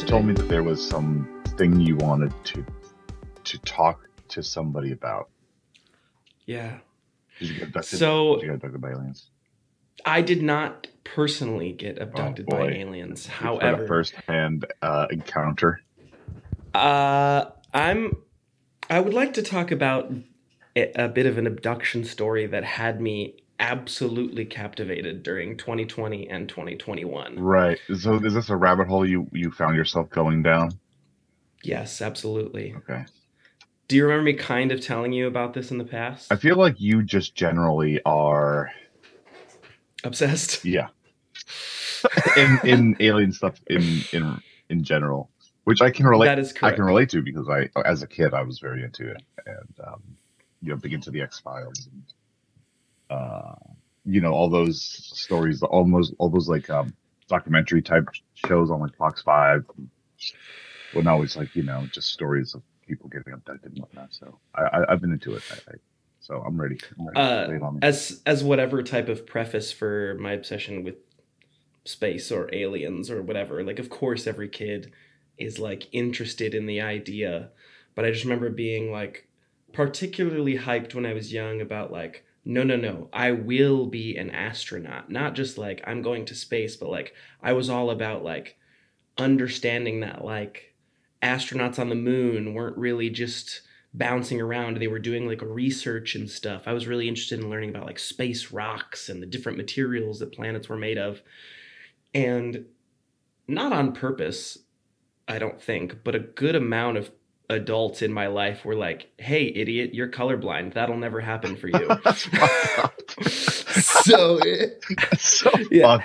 told me that there was something you wanted to talk to somebody about. Yeah. Did you get abducted? So Did you get abducted by aliens? I did not personally get abducted by aliens. However, a first-hand encounter. I would like to talk about a bit of an abduction story that had me absolutely captivated during 2020 and 2021. Right. So is this a rabbit hole you found yourself going down? Yes, absolutely. Okay. Do you remember me kind of telling you about this in the past? I feel like you just generally are obsessed. Yeah. in alien stuff in general, which I can relate. That is correct. I can relate to because as a kid, I was very into it, and big into the X-Files, and all those stories, all those like documentary type shows on like Fox 5. Well, now it's like just stories of people getting abducted and whatnot. So I've been into it. So I'm ready. As whatever type of preface for my obsession with space or aliens or whatever, like of course every kid is like interested in the idea, but I just remember being like particularly hyped when I was young about like no, I will be an astronaut, not just like I'm going to space, but like I was all about like understanding that like astronauts on the moon weren't really just bouncing around. They were doing like research and stuff. I was really interested in learning about like space rocks and the different materials that planets were made of. And not on purpose, I don't think, but a good amount of adults in my life were like, hey, idiot, you're colorblind. That'll never happen for you. So yeah.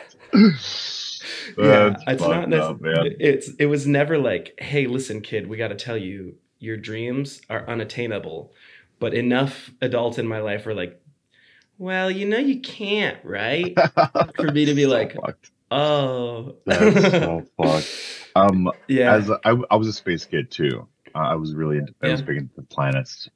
It's not necessarily. It was never like, hey, listen, kid, we got to tell you, your dreams are unattainable. But enough adults in my life were like, well, you can't, right? For me to be like, fucked. Oh, that's so fucked. Yeah. As I was a space kid too. I was really I was big into planets.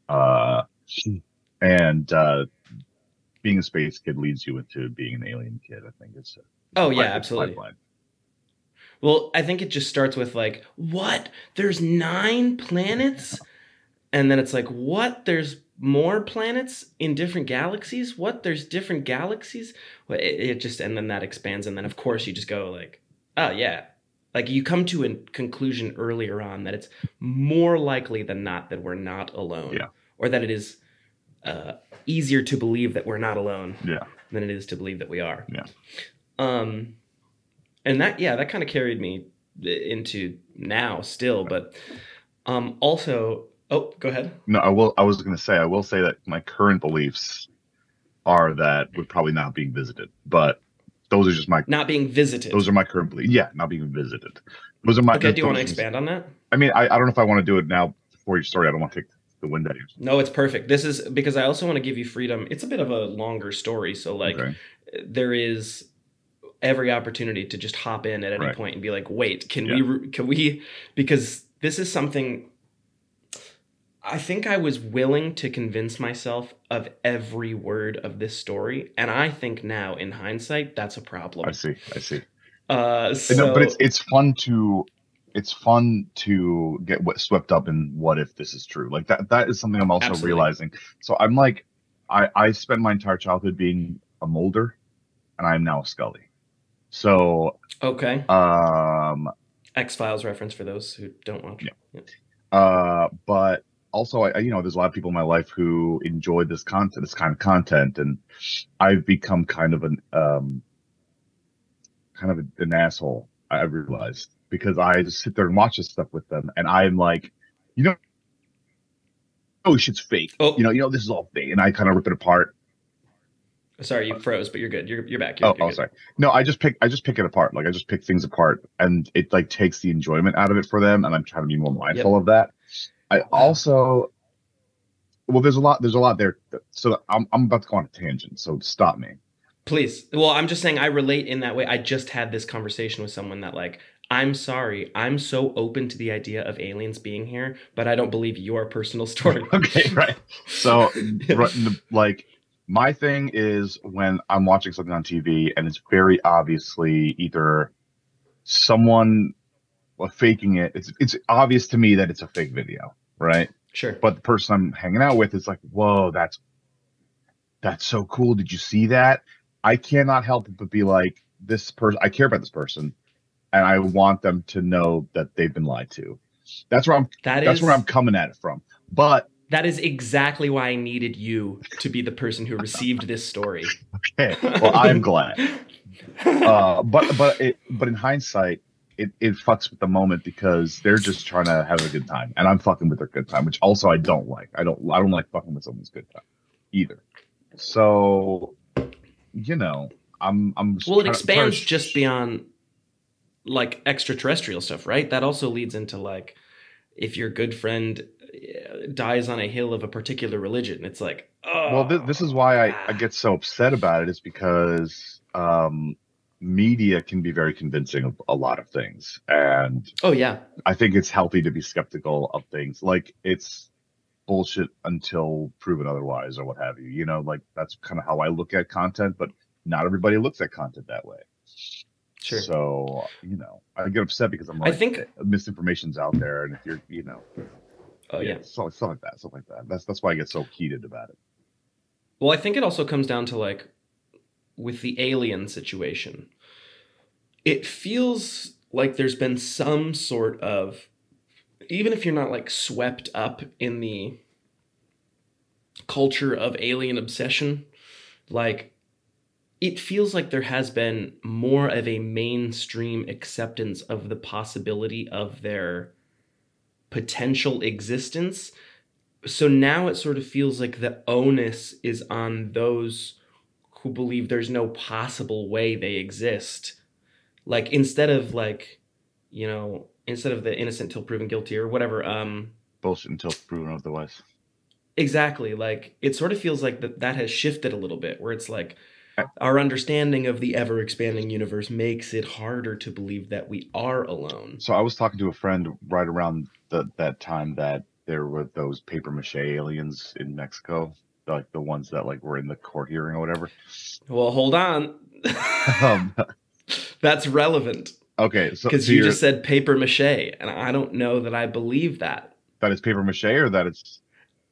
And being a space kid leads you into being an alien kid. I think it's absolutely. Pipeline. Well, I think it just starts with like, what? There's 9 planets? And then it's like, what? There's more planets in different galaxies? What? There's different galaxies? Well, it just, and then that expands. And then of course you just go like, oh yeah. Like you come to a conclusion earlier on that it's more likely than not that we're not alone. Yeah. Or that it is easier to believe that we're not alone than it is to believe that we are. Yeah. And that kind of carried me into now still, but also, oh, go ahead. No, I will say that my current beliefs are that we're probably not being visited, but those are just my not being visited. Those are my current beliefs. Yeah, not being visited. Those are my. Okay, do you want to expand on that? I mean, I don't know if I want to do it now before your story. I don't want to take the wind out of you. No, it's perfect. This is because I also want to give you freedom. It's a bit of a longer story, so like there is every opportunity to just hop in at any point and be like, wait, can we, because this is something I think I was willing to convince myself of every word of this story. And I think now in hindsight, that's a problem. I see. No, but it's fun to get swept up in what if this is true. Like that is something I'm also realizing. So I'm like, I spent my entire childhood being a Mulder and I'm now a Scully. So okay. X-Files reference for those who don't watch. Yeah. But also, there's a lot of people in my life who enjoy this kind of content, and I've become kind of an asshole. I realized because I just sit there and watch this stuff with them, and I'm like, shit's fake. Oh. This is all fake, and I kind of rip it apart. Sorry, you froze, but you're good. You're back. You're good. Sorry. No, I just pick it apart. Like I just pick things apart, and it like takes the enjoyment out of it for them. And I'm trying to be more mindful of that. I also, there's a lot there. So I'm about to go on a tangent. So stop me, please. Well, I'm just saying I relate in that way. I just had this conversation with someone that like, I'm sorry, I'm so open to the idea of aliens being here, but I don't believe your personal story. Okay, right. So like. My thing is when I'm watching something on TV and it's very obviously either someone well, faking it. It's obvious to me that it's a fake video, right? Sure. But the person I'm hanging out with is like, whoa, that's so cool. Did you see that? I cannot help but be like, this person, I care about this person, and I want them to know that they've been lied to. That's where I'm. That That's where is I'm coming at it from. But that is exactly why I needed you to be the person who received this story. okay, well, I'm glad. But in hindsight, it fucks with the moment because they're just trying to have a good time, and I'm fucking with their good time, which also I don't like. I don't like fucking with someone's good time either. So, you know, I'm just Well, it trying expands to just beyond like extraterrestrial stuff, right? That also leads into like if your good friend dies on a hill of a particular religion, it's like, well, this is why I ah. get so upset about it is because media can be very convincing of a lot of things, and Oh yeah, I think it's healthy to be skeptical of things. Like it's bullshit until proven otherwise, or what have you. You know, like that's kind of how I look at content, but not everybody looks at content that way. sure. So, you know, I get upset because I'm I like, think. misinformation's out there, and if you're, Oh yeah, yeah. stuff like that. That's why I get so heated about it. Well, I think it also comes down to like with the alien situation. It feels like there's been some sort of, even if you're not like swept up in the culture of alien obsession, like it feels like there has been more of a mainstream acceptance of the possibility of their potential existence. So now it sort of feels like the onus is on those who believe there's no possible way they exist. Like instead of like, instead of the innocent till proven guilty or whatever, Bullshit until proven otherwise. exactly. Like it sort of feels like that has shifted a little bit where it's like I- our understanding of the ever expanding universe makes it harder to believe that we are alone. So I was talking to a friend right around that time that there were those paper mache aliens in Mexico, like the ones that like were in the court hearing or whatever. Well, hold on. Um, That's relevant okay, so because so you you're just said paper mache, and I don't know that I believe that. that it's paper mache or that it's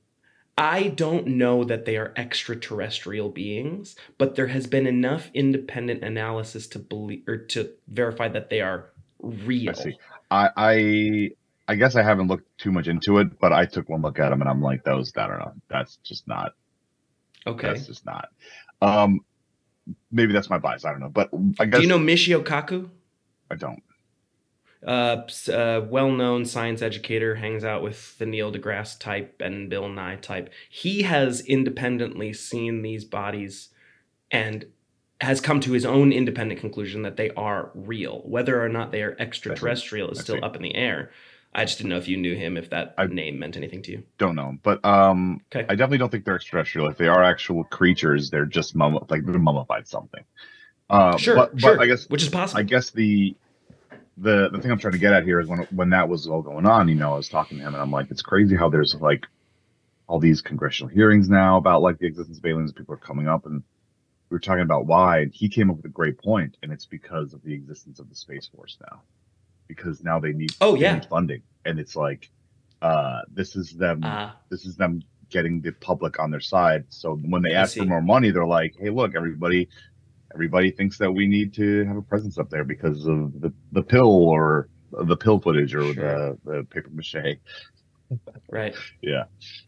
I don't know that they are extraterrestrial beings, but there has been enough independent analysis to believe or to verify that they are I see. real. I guess I haven't looked too much into it, but I took one look at them and I'm like, those I don't know. That's Okay. just not. Um, maybe that's my bias. I don't know, but I Do you guess know Michio Kaku? I don't. Well-known science educator, hangs out with the Neil deGrasse type and Bill Nye type. He has independently seen these bodies and has come to his own independent conclusion that they are real. Whether or not they are I see. extraterrestrial is I still see. up in the air. I just didn't know if you knew him, if that I name meant anything to you. don't know, but Okay. I definitely don't think they're extraterrestrial. If they are actual creatures, they're just like they're mummified something. Sure, But sure. Which is I possible. guess the thing I'm trying to get at here is when that was all going on, I was talking to him and I'm like, it's crazy how there's like all these congressional hearings now about like the existence of aliens. People are coming up and we were talking about why, and he came up with a great point, and it's because of the existence of the Space Force now. Because now Oh they need yeah. funding, and it's like this is them Uh, getting the public on their side. So when they I ask for see. more money, they're like, hey, look, everybody thinks that we need to have a presence up there because of the pill or the pill footage or Sure. the paper mache. Right. Yeah,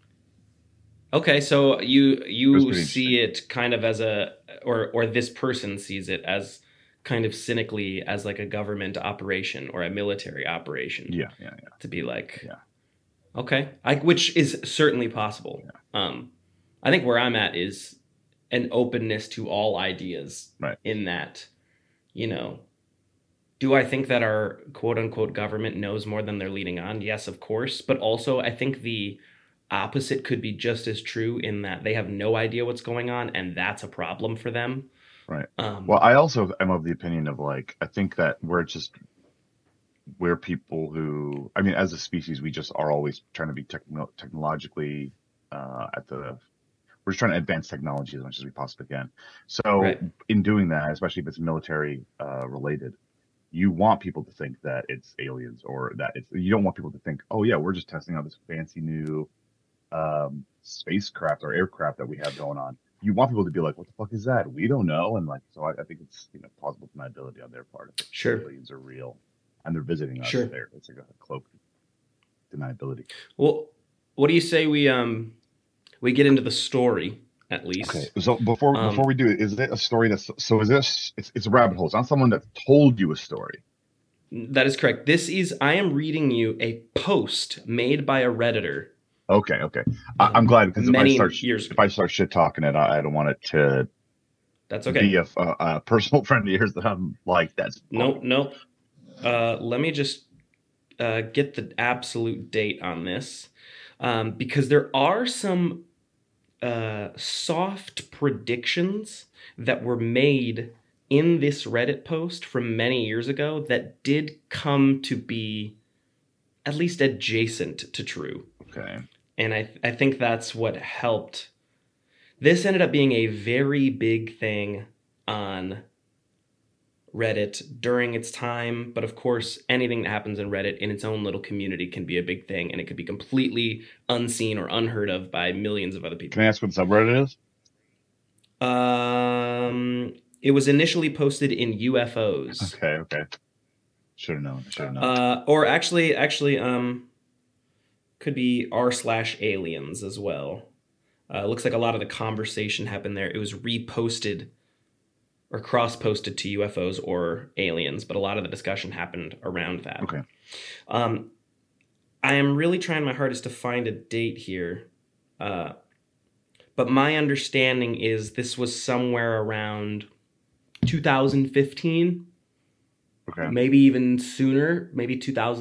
Okay, so you it was you pretty interesting. see it kind of as a or this person sees it as kind of cynically as like a government operation or a military operation Yeah, yeah, yeah, to be like, yeah, okay, which is certainly possible. yeah. I think where I'm at is an openness to all ideas Right. in that, you know, do I think that our quote unquote government knows more than they're leading on? Yes, of course. But also, I think the opposite could be just as true in that they have no idea what's going on and that's a problem for them. Right. Well, Um, I also am of the opinion of like I think that we're people who, I mean, as a species, we just are always trying to be technologically at the we're just trying to advance technology as much as we possibly can. So right. in doing that, especially if it's military related, you want people to think that it's aliens or that you don't want people to think, oh yeah, we're just testing out this fancy new spacecraft or aircraft that we have going on. You want people to be like, what the fuck is that? We don't know. And like, so I think it's, plausible deniability on their part. If Sure. aliens are real and they're visiting us, Sure. It's like a cloaked deniability. Well, what do you say we get into the story at least? Okay. So before we do it, is it a story it's a rabbit hole? It's not someone that told you a story. That is correct. I am reading you a post made by a Redditor. Okay. I'm glad, because if I start shit talking it, I don't want it to. That's okay. Be a personal friend of yours that I'm like, that's nope. Let me just get the absolute date on this, because there are some soft predictions that were made in this Reddit post from many years ago that did come to be at least adjacent to true. Okay. And I think that's what helped. This ended up being a very big thing on Reddit during its time. But of course, anything that happens in Reddit in its own little community can be a big thing. And it could be completely unseen or unheard of by millions of other people. Can I ask what subreddit is? It was initially posted in UFOs. Okay. Should have known. Or actually, could be r/aliens as well. It looks like a lot of the conversation happened there. It was reposted or cross-posted to UFOs or aliens, but a lot of the discussion happened around that. Okay. I am really trying my hardest to find a date here. But my understanding is this was somewhere around 2015. Okay. Maybe even sooner, maybe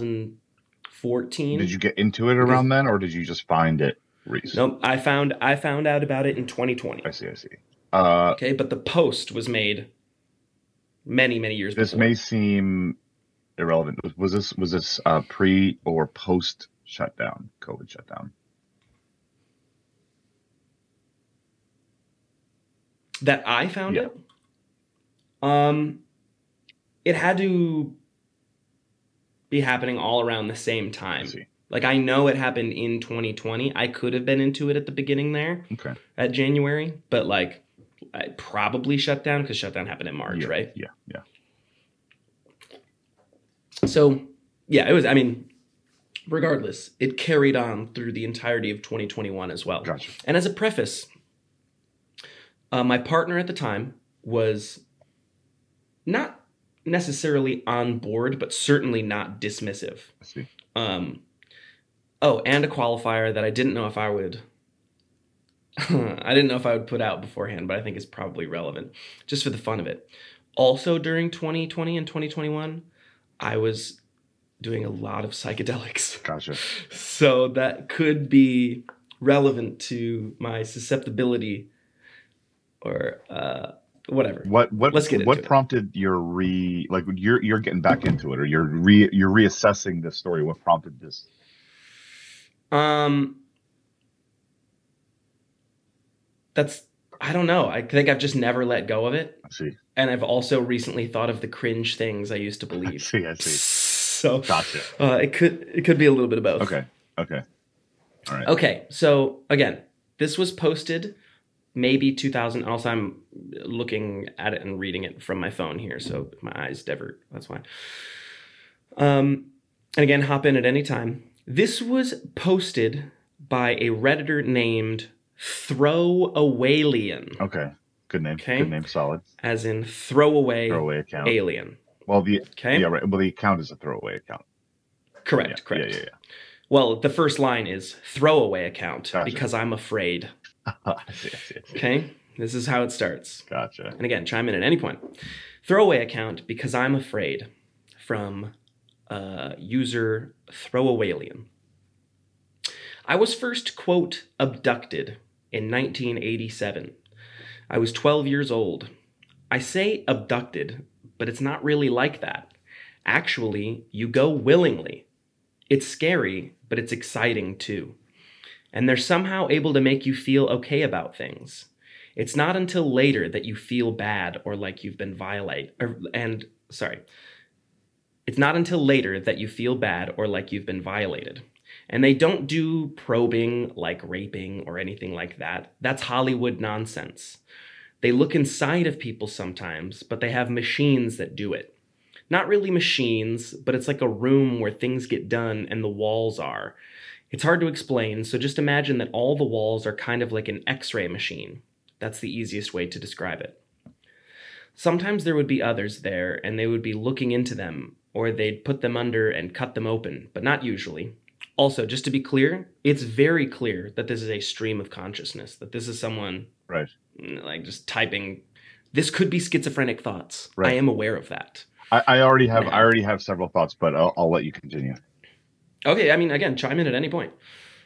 2014. Did you get into it around then, or did you just find it recently? Nope, I found out about it in 2020. I see. Okay, but the post was made many years before. This may seem irrelevant. Was this pre or post shutdown, COVID shutdown? That I found it? It had to be happening all around the same time. I see. Like, I know it happened in 2020. I could have been into it at the beginning there. Okay. At January, but like I probably shut down because shutdown happened in March, right? Yeah. So, yeah, it was, regardless, it carried on through the entirety of 2021 as well. Gotcha. And as a preface, my partner at the time was not necessarily on board, but certainly not dismissive. I see. And a qualifier that I didn't know if I would put out beforehand, but I think is probably relevant just for the fun of it. Also during 2020 and 2021, I was doing a lot of psychedelics. Gotcha. So that could be relevant to my susceptibility or whatever. Let's get into what prompted your you're getting back into it, or you're reassessing this story? What prompted this? I don't know. I think I've just never let go of it. I see. And I've also recently thought of the cringe things I used to believe. I see. So gotcha. It could be a little bit of both. Okay. All right. Okay. So again, this was posted maybe 2000. Also, I'm looking at it and reading it from my phone here, so my eyes divert. That's why. And again, hop in at any time. This was posted by a Redditor named Throwawaylian. Okay. Good name. Okay. Good name. Solid. As in throwaway account. alien. Well, right. Well, the account is a throwaway account. Correct. Yeah. Well, the first line is throwaway account because I'm afraid. I see. Okay. This is how it starts. Gotcha. And again, chime in at any point. Throwaway account because I'm afraid, from user Throwawaylian. I was first, quote, abducted in 1987. I was 12 years old. I say abducted, but it's not really like that. Actually, you go willingly. It's scary, but it's exciting too. And they're somehow able to make you feel okay about things. It's not until later that you feel bad or like you've been violated. It's not until later that you feel bad or like you've been violated. And they don't do probing like raping or anything like that. That's Hollywood nonsense. They look inside of people sometimes, but they have machines that do it. Not really machines, but it's like a room where things get done and the walls are. It's hard to explain, so just imagine that all the walls are kind of like an X-ray machine. That's the easiest way to describe it. Sometimes there would be others there, and they would be looking into them, or they'd put them under and cut them open, but not usually. Also, just to be clear, it's very clear that this is a stream of consciousness, that this is someone right, like just typing. This could be schizophrenic thoughts. Right. I am aware of that. I already have several thoughts, but I'll let you continue. Okay, I mean, again, chime in at any point.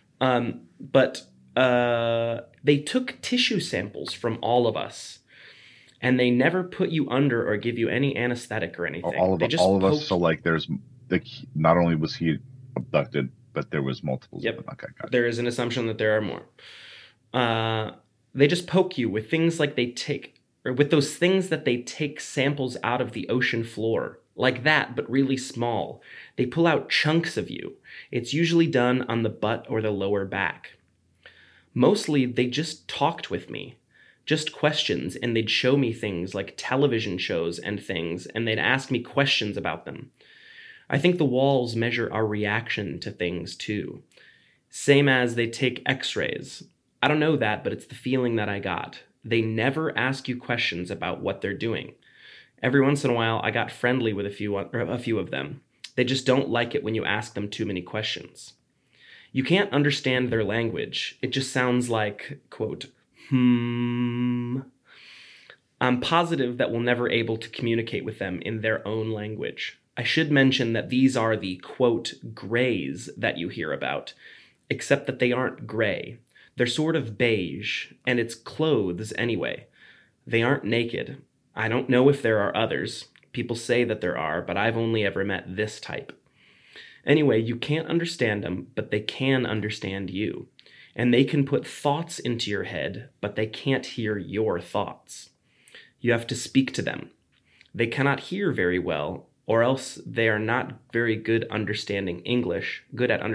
But they took tissue samples from all of us, and they never put you under or give you any anesthetic or anything. All of us. So like, there's like, not only was he abducted, but there was multiples. Yep. Of them. Okay, gotcha. There is an assumption that there are more. They just poke you with things like with those things that they take samples out of the ocean floor. Like that, but really small. They pull out chunks of you. It's usually done on the butt or the lower back. Mostly, they just talked with me. Just questions, and they'd show me things like television shows and things, and they'd ask me questions about them. I think the walls measure our reaction to things, too. Same as they take x-rays. I don't know that, but it's the feeling that I got. They never ask you questions about what they're doing. Every once in a while, I got friendly with a few of them. They just don't like it when you ask them too many questions. You can't understand their language. It just sounds like, quote, I'm positive that we'll never able to communicate with them in their own language. I should mention that these are the, quote, grays that you hear about, except that they aren't gray. They're sort of beige, and it's clothes anyway. They aren't naked. I don't know if there are others. People say that there are, but I've only ever met this type. Anyway, you can't understand them, but they can understand you. And they can put thoughts into your head, but they can't hear your thoughts. You have to speak to them. They cannot hear very well, or else they are not very good at understanding English,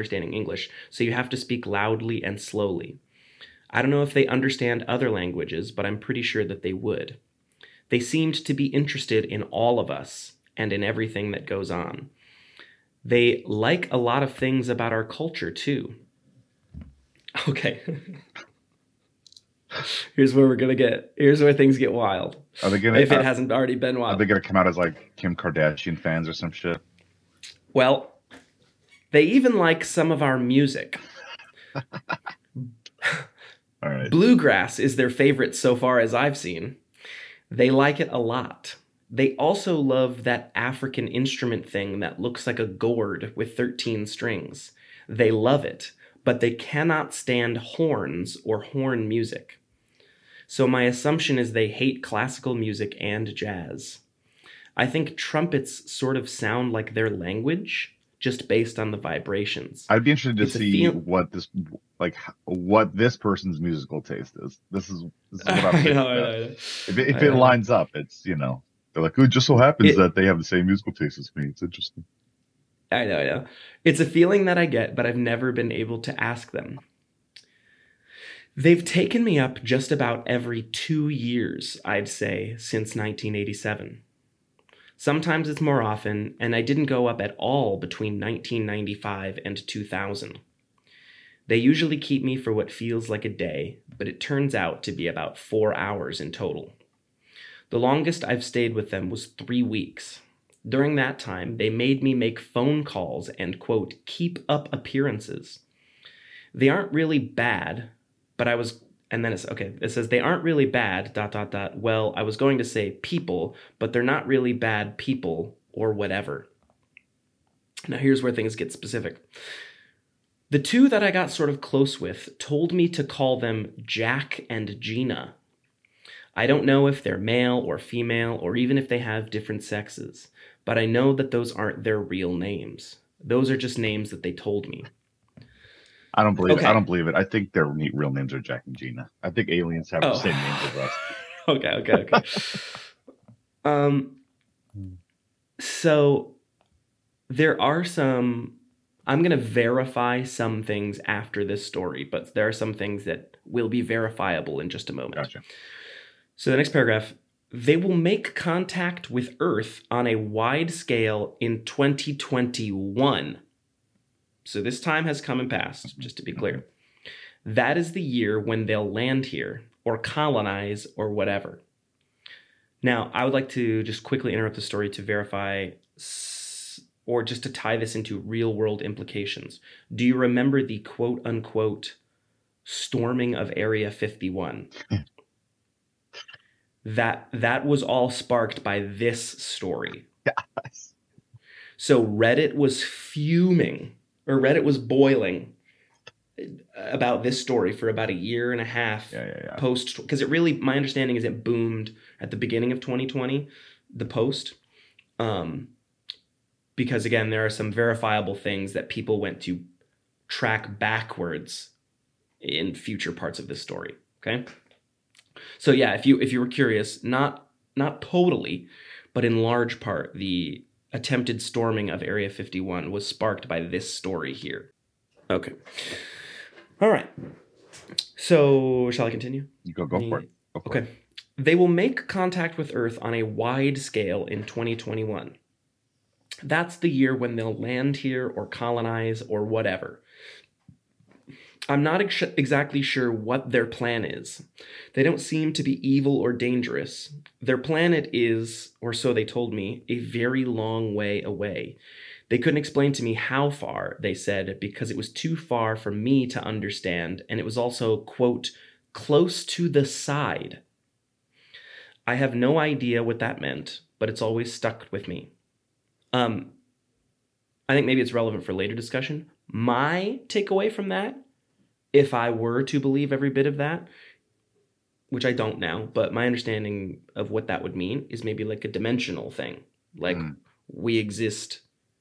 so you have to speak loudly and slowly. I don't know if they understand other languages, but I'm pretty sure that they would. They seemed to be interested in all of us and in everything that goes on. They like a lot of things about our culture, too. Okay. Here's where things get wild. Are they gonna, if it hasn't already been wild. Are they going to come out as like Kim Kardashian fans or some shit? Well, they even like some of our music. All right. Bluegrass is their favorite so far as I've seen. They like it a lot. They also love that African instrument thing that looks like a gourd with 13 strings. They love it, but they cannot stand horns or horn music. So my assumption is they hate classical music and jazz. I think trumpets sort of sound like their language, just based on the vibrations. I'd be interested to see what this person's musical taste is. This is what I'm thinking. I know. If it lines up, it's, they're like, it just so happens that they have the same musical taste as me. It's interesting. I know. It's a feeling that I get, but I've never been able to ask them. They've taken me up just about every 2 years, I'd say, since 1987. Sometimes it's more often, and I didn't go up at all between 1995 and 2000. They usually keep me for what feels like a day, but it turns out to be about 4 hours in total. The longest I've stayed with them was 3 weeks. During that time, they made me make phone calls and, quote, keep up appearances. They aren't really bad, but it says they aren't really bad, ... Well, I was going to say people, but they're not really bad people or whatever. Now here's where things get specific. The two that I got sort of close with told me to call them Jack and Gina. I don't know if they're male or female or even if they have different sexes, but I know that those aren't their real names. Those are just names that they told me. I don't believe it. I don't believe it. I think their real names are Jack and Gina. I think aliens have the same names as us. Okay. So there are some, I'm going to verify some things after this story, but there are some things that will be verifiable in just a moment. Gotcha. So the next paragraph, they will make contact with Earth on a wide scale in 2021. So this time has come and passed, just to be clear. That is the year when they'll land here or colonize or whatever. Now, I would like to just quickly interrupt the story to verify or just to tie this into real world implications. Do you remember the quote unquote storming of Area 51? That was all sparked by this story. Yes. So Reddit was fuming, or Reddit was boiling about this story for about a year and a half post, because it really, my understanding is it boomed at the beginning of 2020, the post, because again, there are some verifiable things that people went to track backwards in future parts of this story. Okay. So yeah, if you were curious, not totally, but in large part, the attempted storming of Area 51 was sparked by this story here. Okay. All right. So shall I continue? You go for it. Okay. They will make contact with Earth on a wide scale in 2021. That's the year when they'll land here or colonize or whatever. I'm not exactly sure what their plan is. They don't seem to be evil or dangerous. Their planet is, or so they told me, a very long way away. They couldn't explain to me how far, they said, because it was too far for me to understand, and it was also, quote, close to the side. I have no idea what that meant, but it's always stuck with me. I think maybe it's relevant for later discussion. My takeaway from that, if I were to believe every bit of that, which I don't now, but my understanding of what that would mean is maybe like a dimensional thing. Like we exist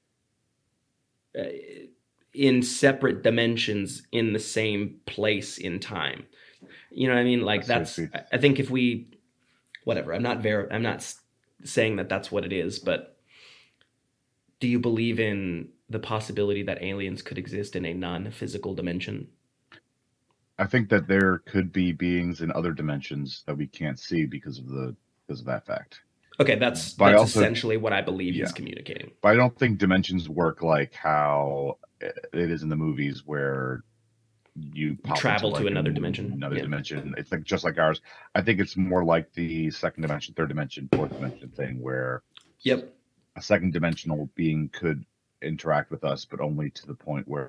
in separate dimensions in the same place in time. You know what I mean? Like that's I think if we, whatever, I'm not saying that that's what it is, but do you believe in the possibility that aliens could exist in a non-physical dimension? I think that there could be beings in other dimensions that we can't see because of that fact. Okay, that's also, essentially what I believe he's communicating. But I don't think dimensions work like how it is in the movies where you travel to another dimension. Another dimension. It's like just like ours. I think it's more like the second dimension, third dimension, fourth dimension thing where a second dimensional being could interact with us, but only to the point where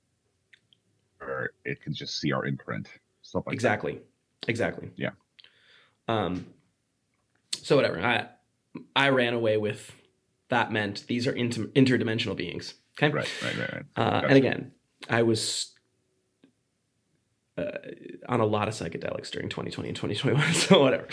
it can just see our imprint. Stuff like Exactly. Yeah. So whatever. I ran away with that meant these are interdimensional beings. Okay. Right. Gotcha. And again, I was on a lot of psychedelics during 2020 and 2021. So whatever.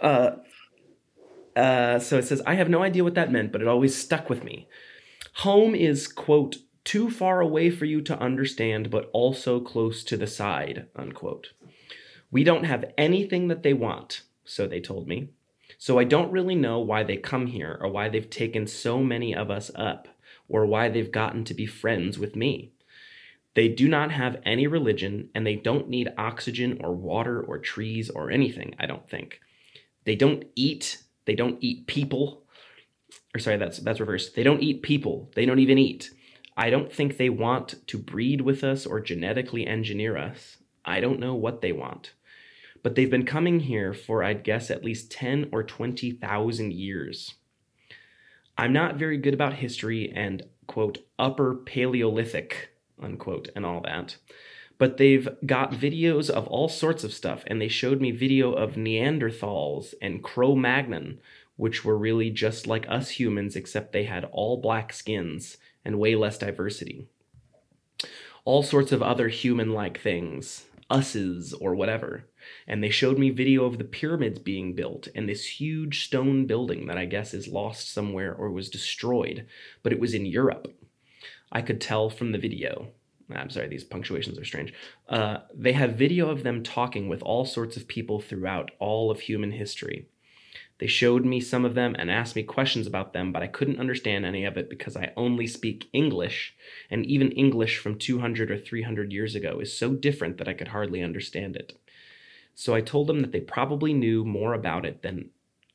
So it says, I have no idea what that meant, but it always stuck with me. Home is, quote, too far away for you to understand, but also close to the side, unquote. We don't have anything that they want, so they told me. So I don't really know why they come here or why they've taken so many of us up or why they've gotten to be friends with me. They do not have any religion and they don't need oxygen or water or trees or anything, I don't think. They don't eat people. Or sorry, that's reversed. They don't eat people. They don't even eat. I don't think they want to breed with us or genetically engineer us. I don't know what they want. But they've been coming here for, I'd guess, at least 10 or 20,000 years. I'm not very good about history and, quote, upper Paleolithic, unquote, and all that. But they've got videos of all sorts of stuff, and they showed me video of Neanderthals and Cro-Magnon, which were really just like us humans, except they had all black skins and way less diversity. All sorts of other human-like things, us's or whatever. And they showed me video of the pyramids being built and this huge stone building that I guess is lost somewhere or was destroyed, but it was in Europe. I could tell from the video. I'm sorry, these punctuations are strange. They have video of them talking with all sorts of people throughout all of human history. They showed me some of them and asked me questions about them, but I couldn't understand any of it because I only speak English, and even English from 200 or 300 years ago is so different that I could hardly understand it. So I told them that they probably knew more about it than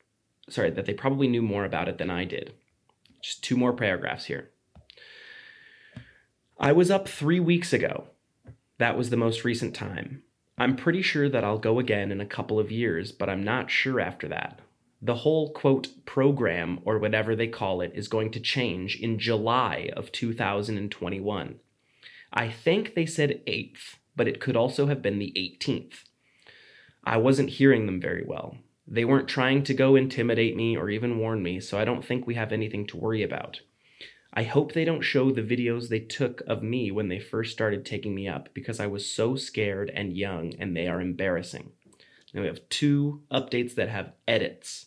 I did. Just 2 more paragraphs here. I was up 3 weeks ago. That was the most recent time. I'm pretty sure that I'll go again in a couple of years, but I'm not sure after that. The whole, quote, program, or whatever they call it, is going to change in July of 2021. I think they said 8th, but it could also have been the 18th. I wasn't hearing them very well. They weren't trying to go intimidate me or even warn me, so I don't think we have anything to worry about. I hope they don't show the videos they took of me when they first started taking me up, because I was so scared and young, and they are embarrassing. Now we have 2 updates that have edits.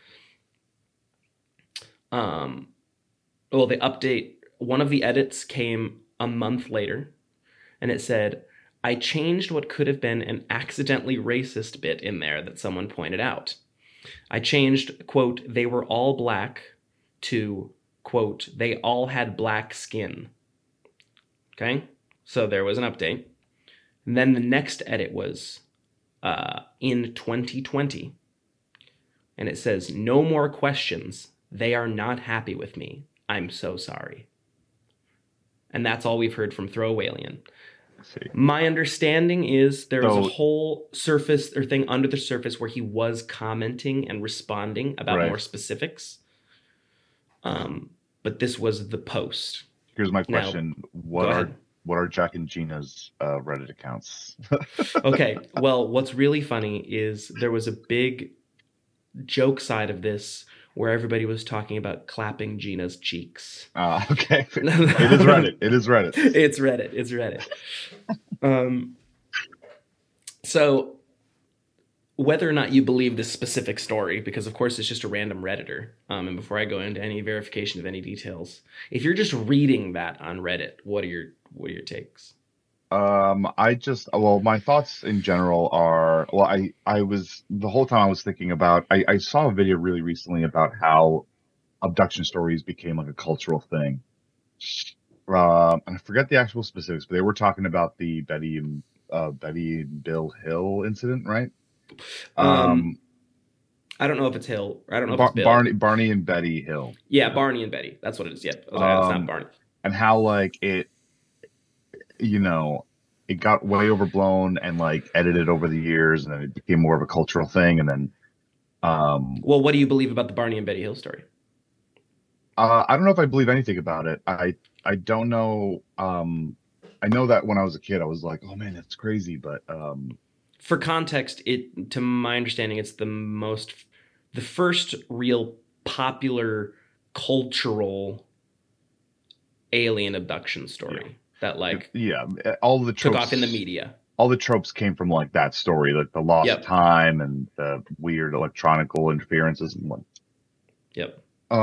One of the edits came a month later, and it said, I changed what could have been an accidentally racist bit in there that someone pointed out. I changed, quote, they were all black to, quote, they all had black skin. Okay? So there was an update. And then the next edit was in 2020. And it says, no more questions. They are not happy with me. I'm so sorry. And that's all we've heard from Throwawalian. My understanding is there was a whole surface or thing under the surface where he was commenting and responding about more specifics. But this was the post. Here's my question. Now, what are Jack and Gina's Reddit accounts? Okay. Well, what's really funny is there was a big joke side of this where everybody was talking about clapping Gina's cheeks. Okay. It is Reddit. It's Reddit. So whether or not you believe this specific story, because of course it's just a random Redditor, and before I go into any verification of any details, if you're just reading that on Reddit, what are your takes? My thoughts in general are, I was, the whole time I was thinking about, I saw a video really recently about how abduction stories became like a cultural thing. And I forget the actual specifics, but they were talking about the Betty and Bill Hill incident, right? I don't know if it's Hill. I don't know if it's Bill. Barney and Betty Hill. Yeah, Barney and Betty. That's what it is. Yeah, it's not Barney. And how like it got way overblown and like edited over the years, and then it became more of a cultural thing. And then, well, what do you believe about the Barney and Betty Hill story? I don't know if I believe anything about it. I don't know. I know that when I was a kid, I was like, oh man, that's crazy. But for context, to my understanding, it's the first real popular cultural alien abduction story that all the tropes took off in the media. All the tropes came from like that story, like the lost time and the weird electronical interferences and what. Yep.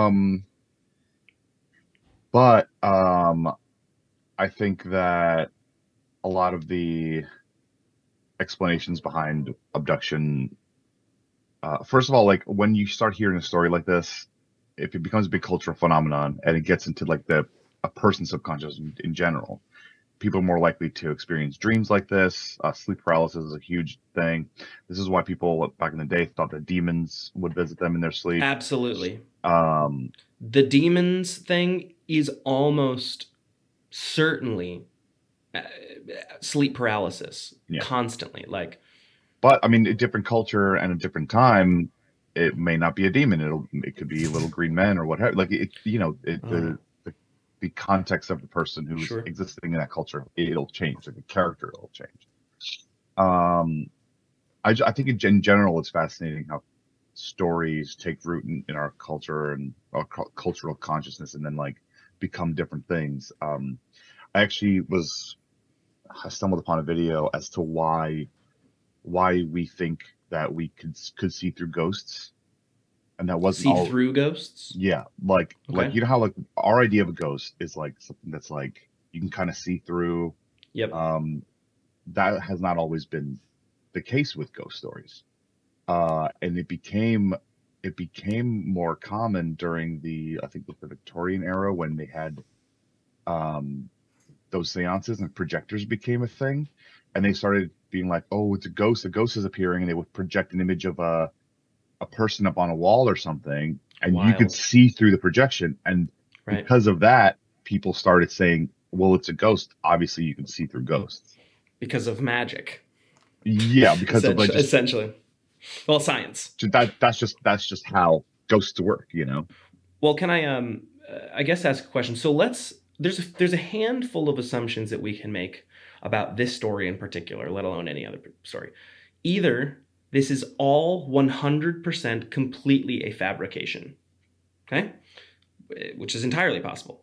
But I think that a lot of the explanations behind abduction, first of all, like when you start hearing a story like this, if it becomes a big cultural phenomenon and it gets into like a person's subconscious in general, people are more likely to experience dreams like this. Sleep paralysis is a huge thing. This is why people back in the day thought that demons would visit them in their sleep. Absolutely. The demons thing is almost certainly sleep paralysis constantly. But I mean, a different culture and a different time, it may not be a demon. It could be little green men or whatever. Like the context of the person who's existing in that culture, it'll change. Like the character will change. I think in general, it's fascinating how stories take root in our culture and our cultural consciousness, and then like become different things. I stumbled upon a video as to why we think that we could see through ghosts, and that wasn't through ghosts. Yeah, like you know how like our idea of a ghost is like something that's like you can kind of see through. Yep. That has not always been the case with ghost stories, and it became it became more common during I think the Victorian era when they had um, those seances and projectors became a thing, and they started being like, "Oh, it's a ghost is appearing," and they would project an image of a person up on a wall or something, and you could Wild. see through the projection, and Right. because of that, people started saying, "Well, it's a ghost. Obviously, you can see through ghosts." Because of magic. Yeah, because of like just Essentially. Well, science. that's just how ghosts work, you know. Well, can I guess ask a question. So there's a handful of assumptions that we can make about this story in particular, let alone any other story. Either this is all 100% completely a fabrication, okay? Which is entirely possible.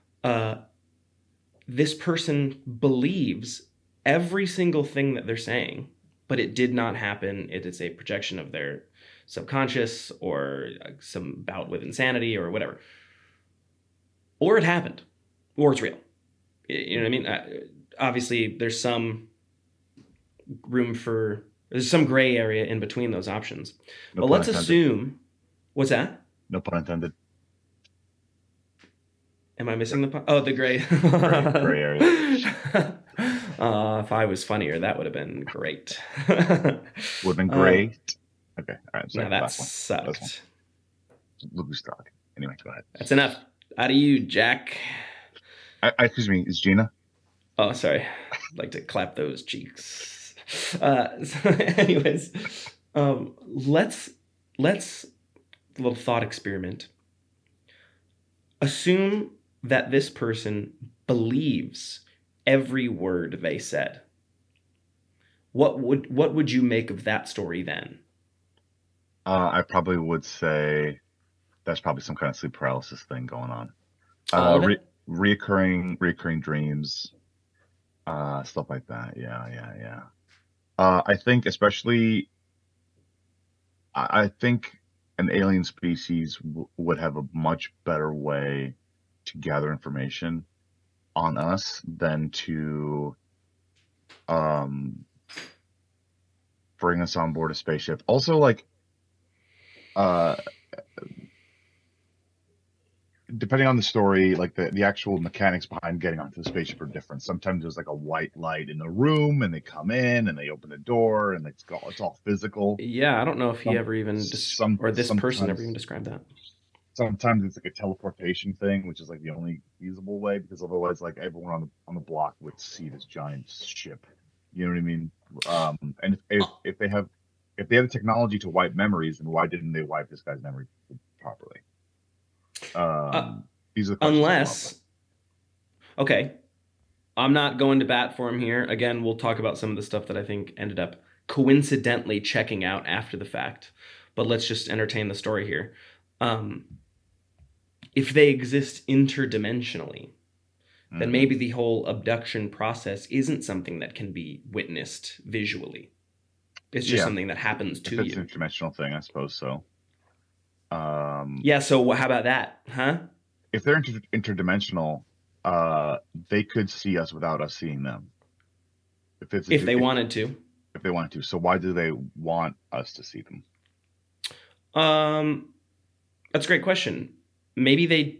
This person believes every single thing that they're saying, but it did not happen. It is a projection of their subconscious or some bout with insanity or whatever. Or it happened, or it's real. You know what I mean? Obviously, there's some gray area in between those options. No But pun let's intended. assume, what's that? No pun intended. Am I missing the part? Oh, the gray. Gray area. If I was funnier, that would have been great. Would have been great. Okay, all right. No, that last one. sucked. Look who's talking. Anyway, go ahead. That's enough. Out of you, Jack. Excuse me, is Gina? Oh, sorry. I'd like to clap those cheeks. Anyways, let's a little thought experiment. Assume that this person believes every word they said. What would you make of that story then? I probably would say that's probably some kind of sleep paralysis thing going on. All of it? Reoccurring dreams, stuff like that. Yeah. I think especially, I think an alien species would have a much better way to gather information on us than to bring us on board a spaceship. Also, like, depending on the story, like the actual mechanics behind getting onto the spaceship are different. Sometimes there's like a white light in the room, and they come in and they open the door, and it's all physical. Yeah, I don't know if he ever even or this person ever even described that. Sometimes it's like a teleportation thing, which is like the only feasible way, because otherwise, like everyone on the block would see this giant ship. You know what I mean? And if they have the technology to wipe memories, then why didn't they wipe this guy's memory properly? These are the unless, okay, I'm not going to bat for him here. Again, we'll talk about some of the stuff that I think ended up coincidentally checking out after the fact, but let's just entertain the story here. If they exist interdimensionally, then maybe the whole abduction process isn't something that can be witnessed visually. It's just something that happens to you. It's an interdimensional thing, I suppose so. Yeah, so how about that, huh? If they're interdimensional, they could see us without us seeing them. If they wanted to. If they wanted to. So why do they want us to see them? That's a great question. Maybe they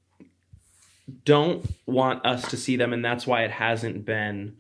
don't want us to see them, and that's why it hasn't been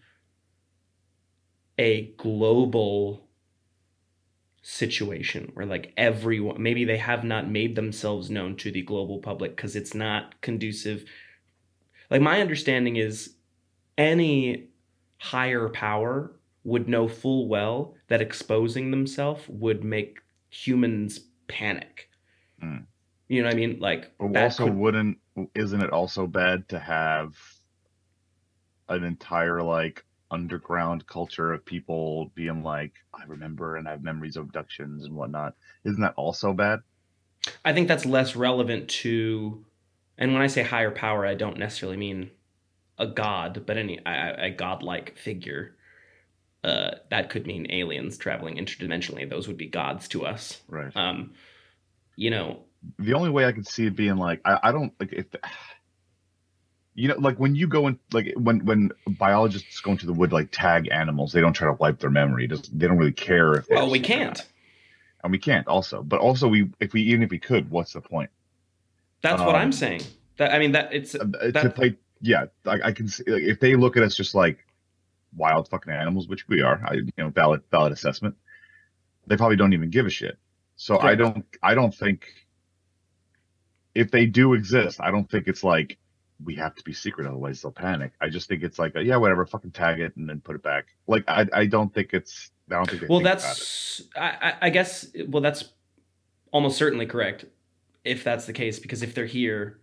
a global situation where like everyone, maybe they have not made themselves known to the global public because it's not conducive. Like, my understanding is any higher power would know full well that exposing themselves would make humans panic. You know what I mean? Like, isn't it also bad to have an entire like underground culture of people being like, I remember and I have memories of abductions and whatnot? Isn't that also bad? I think that's less relevant to, and when I say higher power, I don't necessarily mean a god, but a godlike figure. That could mean aliens traveling interdimensionally. Those would be gods to us. Right. You know, the only way I could see it being like, I don't like if, you know, like when you go in, like when biologists go into the wood, like tag animals, they don't try to wipe their memory. They don't really care if. Oh, we can't. and we can't also. But also, even if we could, what's the point? That's what I'm saying. That I mean that it's To that play, yeah, I can see like, if they look at us just like wild fucking animals, which we are, valid assessment. They probably don't even give a shit. So right. I don't think if they do exist, I don't think it's like we have to be secret, otherwise they'll panic. I just think it's like, yeah, whatever, fucking tag it and then put it back. Like I don't think I don't think they Well, think about it. that's I guess well that's almost certainly correct if that's the case, because if they're here,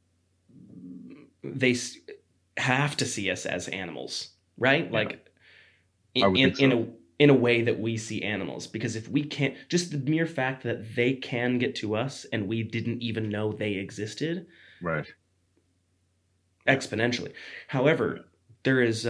they have to see us as animals, right? Yeah, Like I would think in so. a way that we see animals, because if we can't, just the mere fact that they can get to us and we didn't even know they existed, Right. Yeah. exponentially. However, there is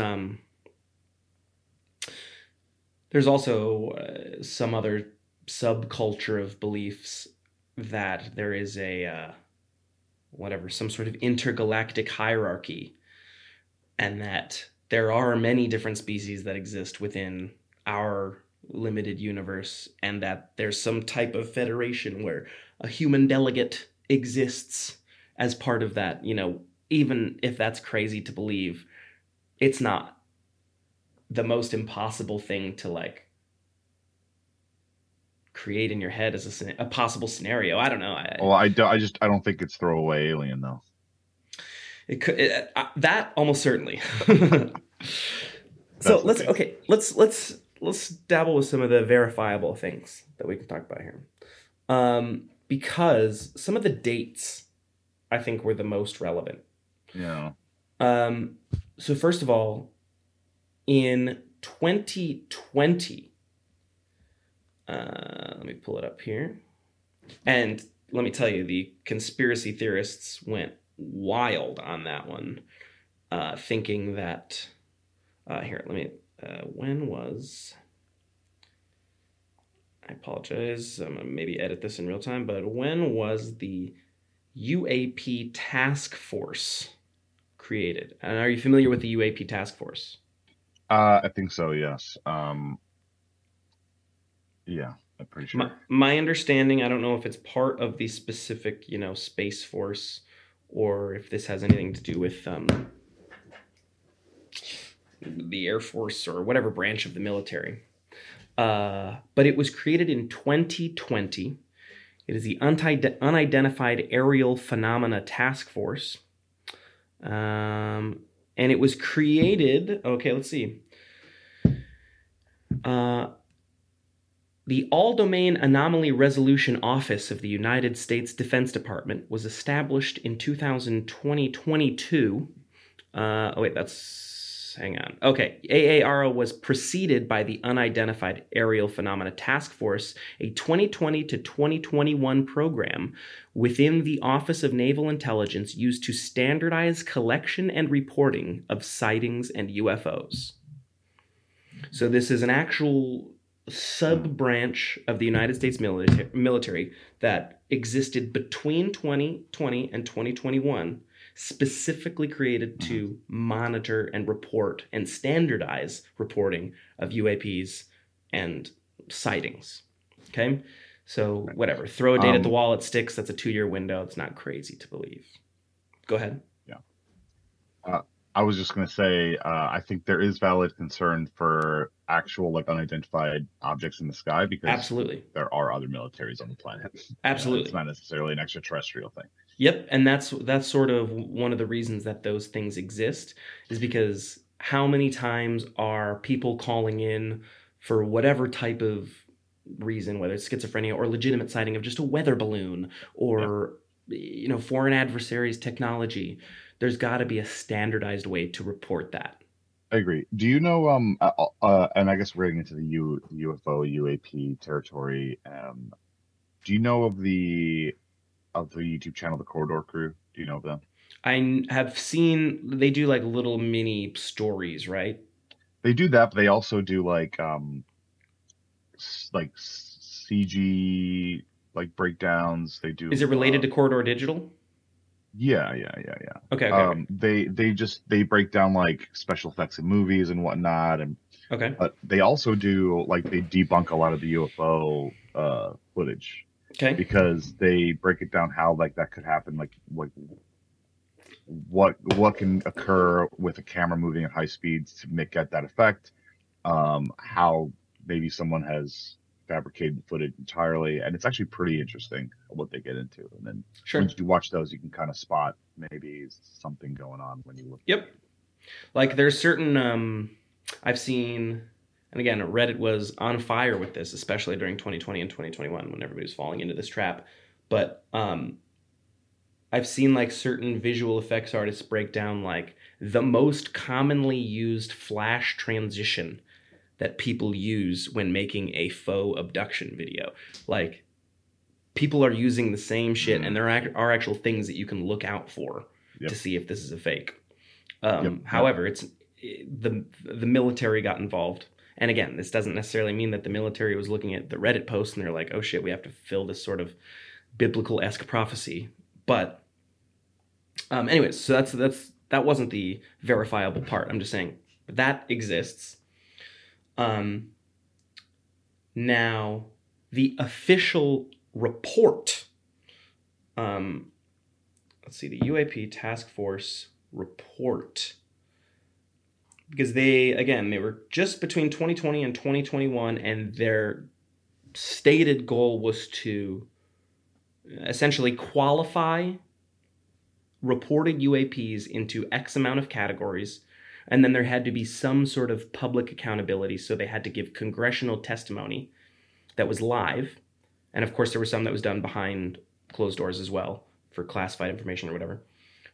there's also some other subculture of beliefs that there is a whatever, some sort of intergalactic hierarchy, and that there are many different species that exist within our limited universe, and that there's some type of federation where a human delegate exists as part of that. Even if that's crazy to believe, it's not the most impossible thing to like create in your head as a possible scenario. I don't know. Well, I don't think it's throwaway alien though. It could that almost certainly. So That's the thing. let's dabble with some of the verifiable things that we can talk about here, because some of the dates I think were the most relevant. Yeah. So first of all, in 2020, let me pull it up here, and let me tell you, the conspiracy theorists went wild on that one, thinking that here, let me when was, I apologize, I'm gonna maybe edit this in real time, but when was the UAP task force created? And are you familiar with the UAP task force? I think so, yes. Yeah, I'm pretty My, sure. my understanding, I don't know if it's part of the specific, Space Force, or if this has anything to do with the Air Force or whatever branch of the military. But it was created in 2020. It is the Unidentified Aerial Phenomena Task Force. And it was created, okay, let's see. The All-Domain Anomaly Resolution Office of the United States Defense Department was established in 2022. Hang on. Okay, AARO was preceded by the Unidentified Aerial Phenomena Task Force, a 2020 to 2021 program within the Office of Naval Intelligence used to standardize collection and reporting of sightings and UFOs. So this is an actual sub-branch of the United States military that existed between 2020 and 2021, specifically created to monitor and report and standardize reporting of UAPs and sightings. Okay? So whatever. Throw a date at the wall, it sticks. That's a 2-year window. It's not crazy to believe. Go ahead. Yeah. I was just going to say, I think there is valid concern for actual like unidentified objects in the sky, because absolutely there are other militaries on the planet. Absolutely. It's not necessarily an extraterrestrial thing. Yep, and that's sort of one of the reasons that those things exist, is because how many times are people calling in for whatever type of reason, whether it's schizophrenia or legitimate sighting of just a weather balloon or foreign adversaries' technology. There's got to be a standardized way to report that. I agree. Do you know, and I guess we're getting into the UFO, UAP territory. Do you know of the YouTube channel, The Corridor Crew? Do you know of them? I have seen, they do like little mini stories, right? They do that, but they also do like CG like breakdowns. They do. Is it related to Corridor Digital? Yeah. Okay. They break down like special effects in movies and whatnot, and Okay. But they also do like they debunk a lot of the UFO footage Okay. because they break it down how like that could happen, like what can occur with a camera moving at high speeds to make get that effect. How maybe someone has fabricated the footage entirely, and it's actually pretty interesting what they get into. And then Sure. once you watch those, you can kind of spot maybe something going on when you look. Yep. Like there's certain I've seen, and again, Reddit was on fire with this, especially during 2020 and 2021 when everybody was falling into this trap. But I've seen like certain visual effects artists break down like the most commonly used flash transition that people use when making a faux abduction video. Like people are using the same shit, and there are actual things that you can look out for to see if this is a fake. However, it's the military got involved. And again, this doesn't necessarily mean that the military was looking at the Reddit posts and they're like, oh shit, we have to fill this sort of biblical-esque prophecy. But anyways, so that wasn't the verifiable part. I'm just saying that exists. Now, the official report, let's see, the UAP Task Force report, because they were just between 2020 and 2021, and their stated goal was to essentially qualify reported UAPs into X amount of categories, and then there had to be some sort of public accountability, so they had to give congressional testimony that was live, and of course there was some that was done behind closed doors as well for classified information or whatever.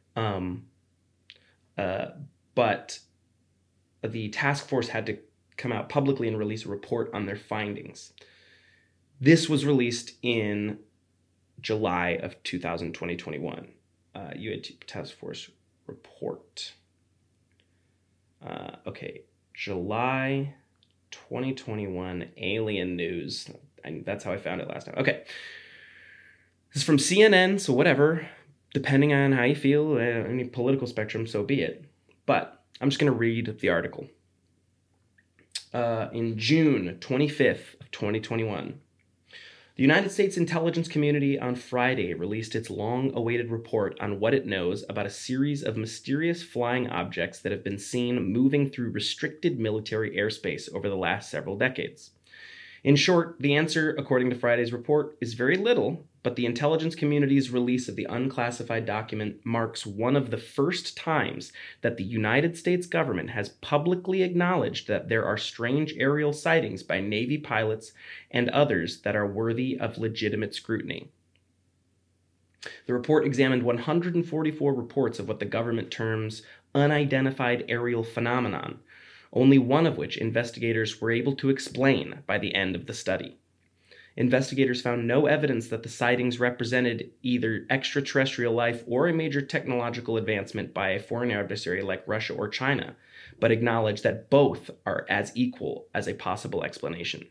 But the task force had to come out publicly and release a report on their findings. This was released in July of 2021. UAP Task Force report. Okay, July 2021 alien news. That's how I found it last time. Okay. This is from CNN, so whatever. Depending on how you feel, any political spectrum, so be it. But I'm just going to read the article. In June 25th of 2021, the United States intelligence community on Friday released its long-awaited report on what it knows about a series of mysterious flying objects that have been seen moving through restricted military airspace over the last several decades. In short, the answer, according to Friday's report, is very little, but the intelligence community's release of the unclassified document marks one of the first times that the United States government has publicly acknowledged that there are strange aerial sightings by Navy pilots and others that are worthy of legitimate scrutiny. The report examined 144 reports of what the government terms unidentified aerial phenomenon, only one of which investigators were able to explain by the end of the study. Investigators found no evidence that the sightings represented either extraterrestrial life or a major technological advancement by a foreign adversary like Russia or China, but acknowledged that both are as equal as a possible explanation.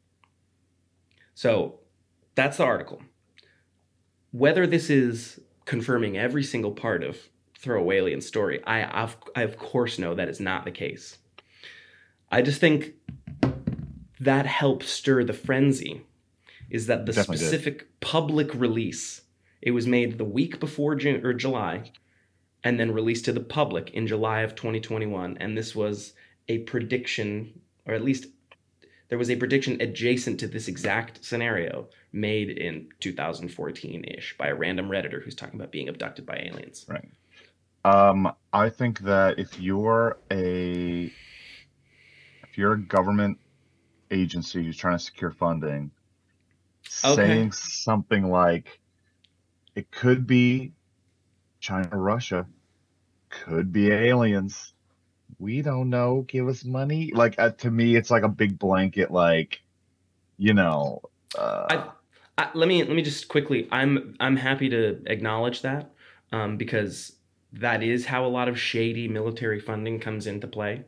So, that's the article. Whether this is confirming every single part of Throwaway Alien story, I of course know that is not the case. I just think that helped stir the frenzy, is that the specific public release, it was made the week before June or July, and then released to the public in July of 2021. And this was a prediction, or at least there was a prediction adjacent to this exact scenario made in 2014-ish by a random Redditor who's talking about being abducted by aliens. Right. I think that if you're a government agency who's trying to secure funding, saying something like it could be China or Russia, could be aliens, we don't know, give us money, like to me it's like a big blanket, like, you know. Let me just quickly, I'm happy to acknowledge that, because that is how a lot of shady military funding comes into play.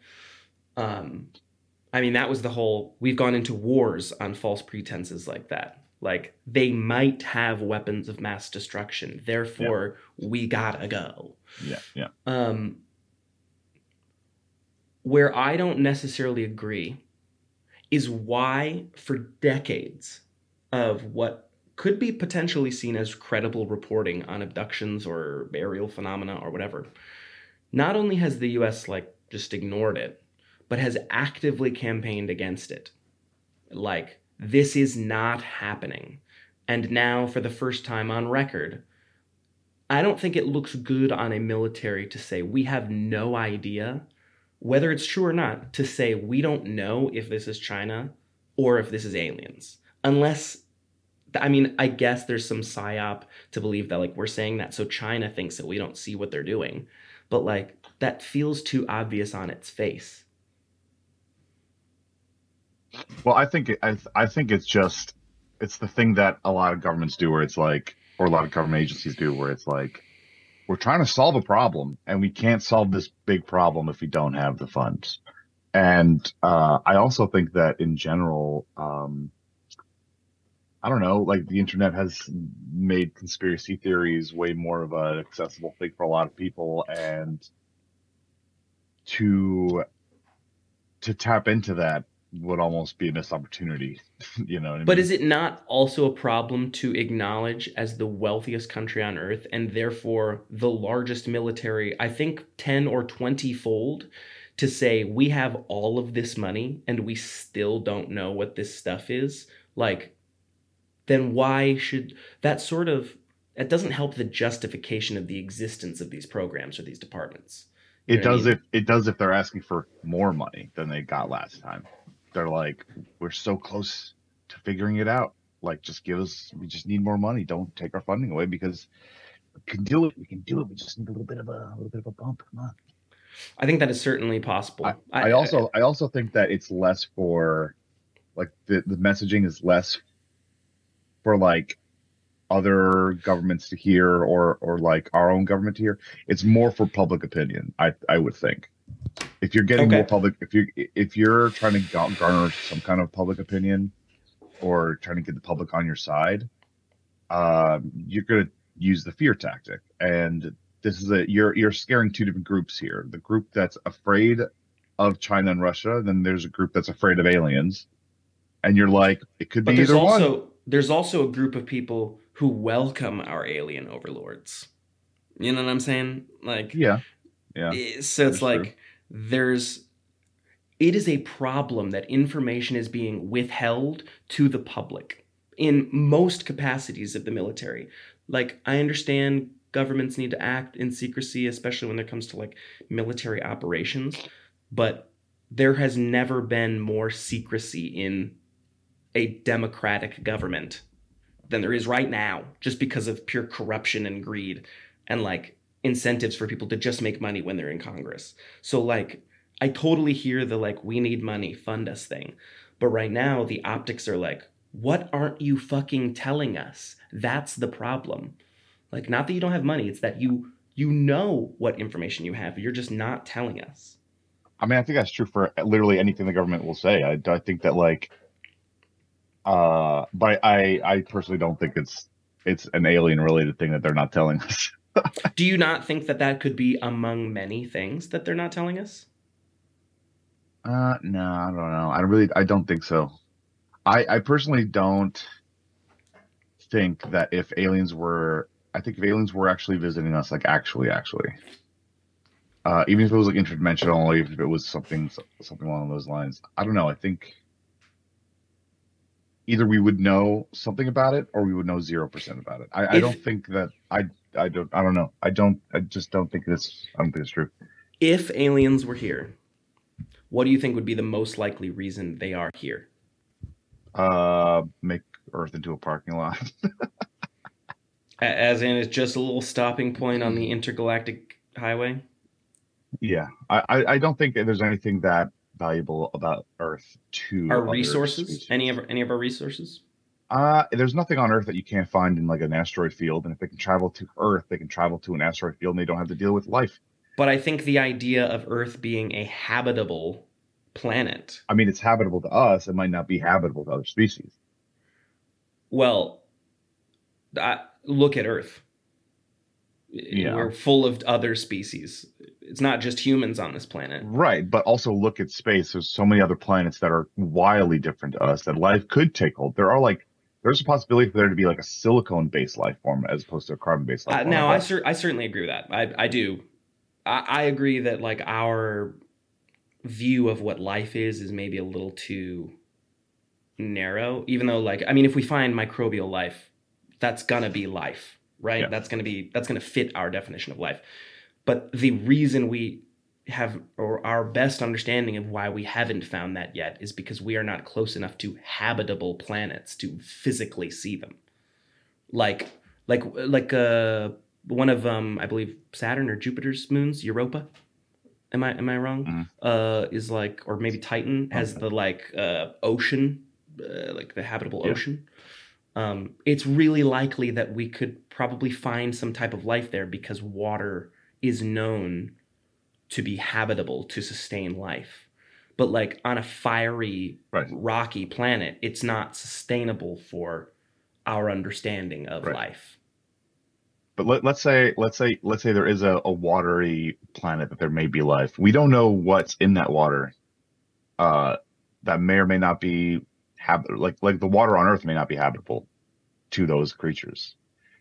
I mean, that was the whole, we've gone into wars on false pretenses like that. Like, they might have weapons of mass destruction, therefore we gotta go. Yeah. Where I don't necessarily agree is why, for decades of what could be potentially seen as credible reporting on abductions or aerial phenomena or whatever, not only has the US like just ignored it, but has actively campaigned against it. Like, this is not happening. And now, for the first time on record, I don't think it looks good on a military to say we have no idea whether it's true or not, to say we don't know if this is China or if this is aliens. Unless, I mean, I guess there's some psyop to believe that, like, we're saying that so China thinks that we don't see what they're doing. But, like, that feels too obvious on its face. Well, I think it's just it's the thing that a lot of governments do where it's like, or a lot of government agencies do where it's like, we're trying to solve a problem and we can't solve this big problem if we don't have the funds. And I also think that in general, I don't know, like the internet has made conspiracy theories way more of an accessible thing for a lot of people, and to tap into that would almost be a missed opportunity. You know what I But mean? is it not also a problem to acknowledge as the wealthiest country on earth and therefore the largest military, I think 10 or 20 fold, to say we have all of this money and we still don't know what this stuff is? Like, then why should that sort of, that doesn't help the justification of the existence of these programs or these departments. You know It what I does mean? if they're asking for more money than they got last time. They're like, we're so close to figuring it out. Like, just give us. We just need more money. Don't take our funding away because we can do it. We can do it. We just need a little bit of a bump. Come on. I think that is certainly I, possible. I also think that it's less for like the messaging is less for like other governments to hear or like our own government to hear. It's more for public opinion. I would think if you're getting more Okay. public, if you're trying to garner some kind of public opinion or trying to get the public on your side, you're going to use the fear tactic. And this is you're scaring two different groups here. The group that's afraid of China and Russia, then there's a group that's afraid of aliens. And you're like, it could be But either one. there's also a group of people who welcome our alien overlords. You know what I'm saying? Like, Yeah, yeah, so it's that's true. like there's it is a problem that information is being withheld to the public in most capacities of the military. Like, I understand governments need to act in secrecy, especially when it comes to like military operations, but there has never been more secrecy in a democratic government than there is right now, just because of pure corruption and greed and like incentives for people to just make money when they're in Congress. So like I totally hear the like we need money, fund us thing. But right now the optics are like, what aren't you fucking telling us? That's the problem. Like, not that you don't have money, it's that you know what information you have. You're just not telling us. I mean, I think that's true for literally anything the government will say. I think that like, but I personally don't think it's an alien related thing that they're not telling us. Do you not think that that could be among many things that they're not telling us? No, I don't know. I don't think so. I personally don't think that if aliens were, I think if aliens were actually visiting us, like actually, even if it was like interdimensional, or even if it was something along those lines, I don't know. I think either we would know something about it or we would know 0% about it. I If don't think that I don't know. I just don't think I don't think it's true. if aliens were here, what do you think would be the most likely reason they are here? Make Earth into a parking lot. As in, it's just a little stopping point on the intergalactic highway? Yeah, I don't think there's anything that valuable about Earth to Our other resources? species. Any of our resources? There's nothing on Earth that you can't find in like an asteroid field, and if they can travel to Earth, they can travel to an asteroid field, and they don't have to deal with life. But I think the idea of Earth being a habitable planet. I mean, it's habitable to us. It might not be habitable to other species. Well, look at Earth. Yeah. We're full of other species. It's not just humans on this planet. Right, but also look at space. There's so many other planets that are wildly different to us that life could take hold. There's a possibility for there to be like a silicone-based life form as opposed to a carbon-based life form. Now, I certainly agree with that. I do. I agree that like our view of what life is maybe a little too narrow. Even though, like, I mean, if we find microbial life, that's gonna be life, right? Yeah. That's gonna fit our definition of life. But the reason we have, or our best understanding of why we haven't found that yet, is because we are not close enough to habitable planets to physically see them. Like one of I believe Saturn or Jupiter's moons, Europa. Am I wrong? Mm-hmm. Is like, or maybe Titan has the like ocean, like the habitable ocean. It's really likely that we could probably find some type of life there because water is known to be habitable to sustain life. But like on a fiery, rocky planet, it's not sustainable for our understanding of life. But let's say there is a watery planet that there may be life. We don't know what's in that water. That may or may not be like the water on Earth may not be habitable to those creatures.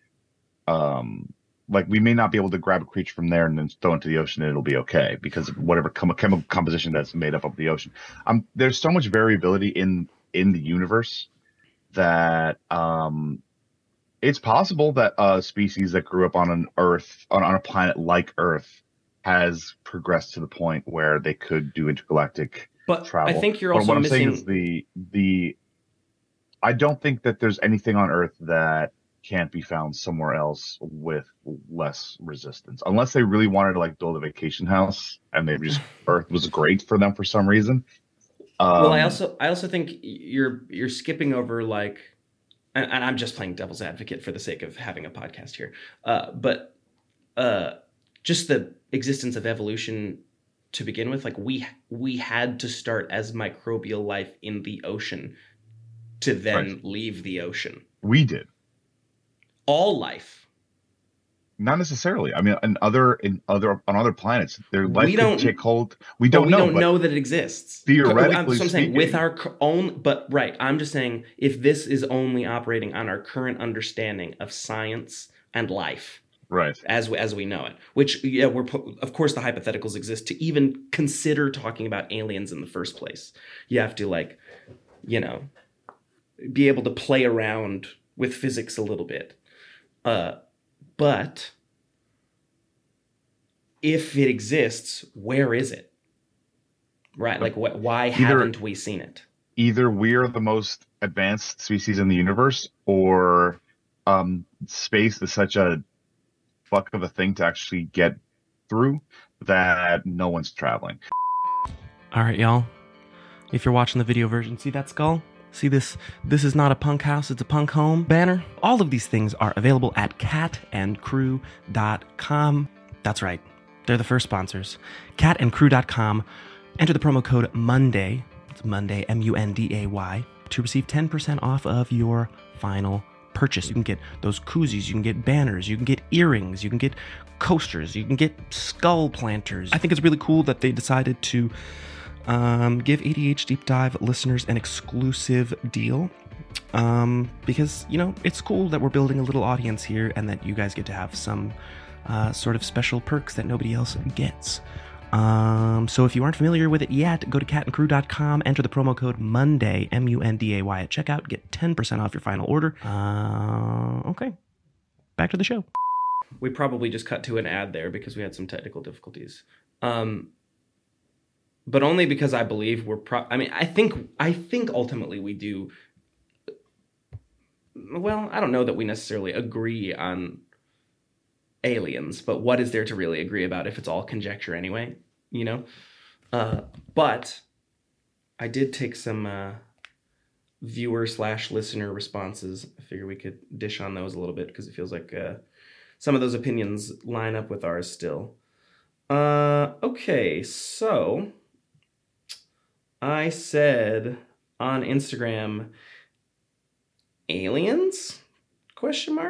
Like we may not be able to grab a creature from there and then throw it into the ocean and it'll be okay because of whatever chemical composition that's made up of the ocean. There's so much variability in the universe that it's possible that a species that grew up on an Earth on a planet like Earth has progressed to the point where they could do intergalactic travel. I think you're also what I'm missing... saying is I don't think that there's anything on Earth that can't be found somewhere else with less resistance, unless they really wanted to like build a vacation house and they just Earth was great for them for some reason. Well, I also think you're skipping over like, and I'm just playing devil's advocate for the sake of having a podcast here, but just the existence of evolution to begin with, like we had to start as microbial life in the ocean to then leave the ocean. We did. All life. Not necessarily. I mean, on other planets, their life could take hold. We don't know that it exists. Theoretically, so I'm saying with our own, but I'm just saying if this is only operating on our current understanding of science and life, right, as we know it, which of course the hypotheticals exist to even consider talking about aliens in the first place. You have to like, be able to play around with physics a little bit. But if it exists, where is it? Right? Like, why haven't we seen it? Either we're the most advanced species in the universe, or space is such a fuck of a thing to actually get through that no one's traveling. All right, y'all. If you're watching the video version, see that skull? See this? This is not a punk house, it's a punk home banner. All of these things are available at catandcrew.com. That's right. They're the first sponsors. Catandcrew.com. Enter the promo code MONDAY. It's Monday, MUNDAY, to receive 10% off of your final purchase. You can get those koozies, you can get banners, you can get earrings, you can get coasters, you can get skull planters. I think it's really cool that they decided to give ADH Deep Dive listeners an exclusive deal, because it's cool that we're building a little audience here and that you guys get to have some sort of special perks that nobody else gets. So if you aren't familiar with it yet, go to catandcrew.com, enter the promo code MONDAY, MUNDAY at checkout, get 10% off your final order. Okay, back to the show. We probably just cut to an ad there because we had some technical difficulties. But only because I believe I think ultimately we do. Well, I don't know that we necessarily agree on aliens, but what is there to really agree about if it's all conjecture anyway, But I did take some viewer/listener responses. I figure we could dish on those a little bit because it feels like some of those opinions line up with ours still. Okay, so I said on Instagram, aliens? ?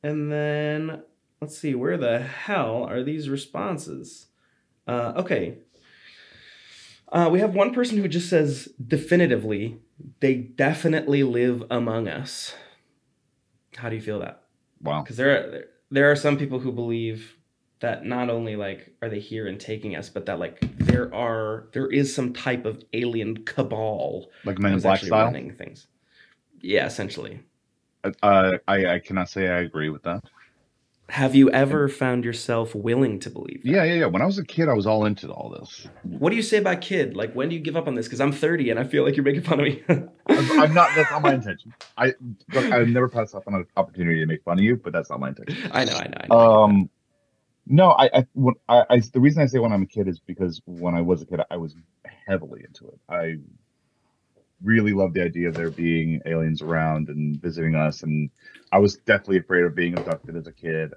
And then let's see, where the hell are these responses? Okay. We have one person who just says definitively, they definitely live among us. How do you feel that? Wow. Because there are some people who believe that not only like are they here and taking us, but that like there is some type of alien cabal Like Men in who's Black actually style? running things. Yeah, essentially. I cannot say I agree with that. Have you And ever found yourself willing to believe yeah, that? yeah, yeah. When I was a kid, I was all into all this. What do you say about kid? Like, when do you give up on this? Because I'm 30 and I feel like you're making fun of me. I'm not. That's not my intention. I look. I would never pass up on an opportunity to make fun of you, but that's not my intention. I get that. Um, no, the reason I say when I'm a kid is because when I was a kid, I was heavily into it. I really loved the idea of there being aliens around and visiting us, and I was definitely afraid of being abducted as a kid.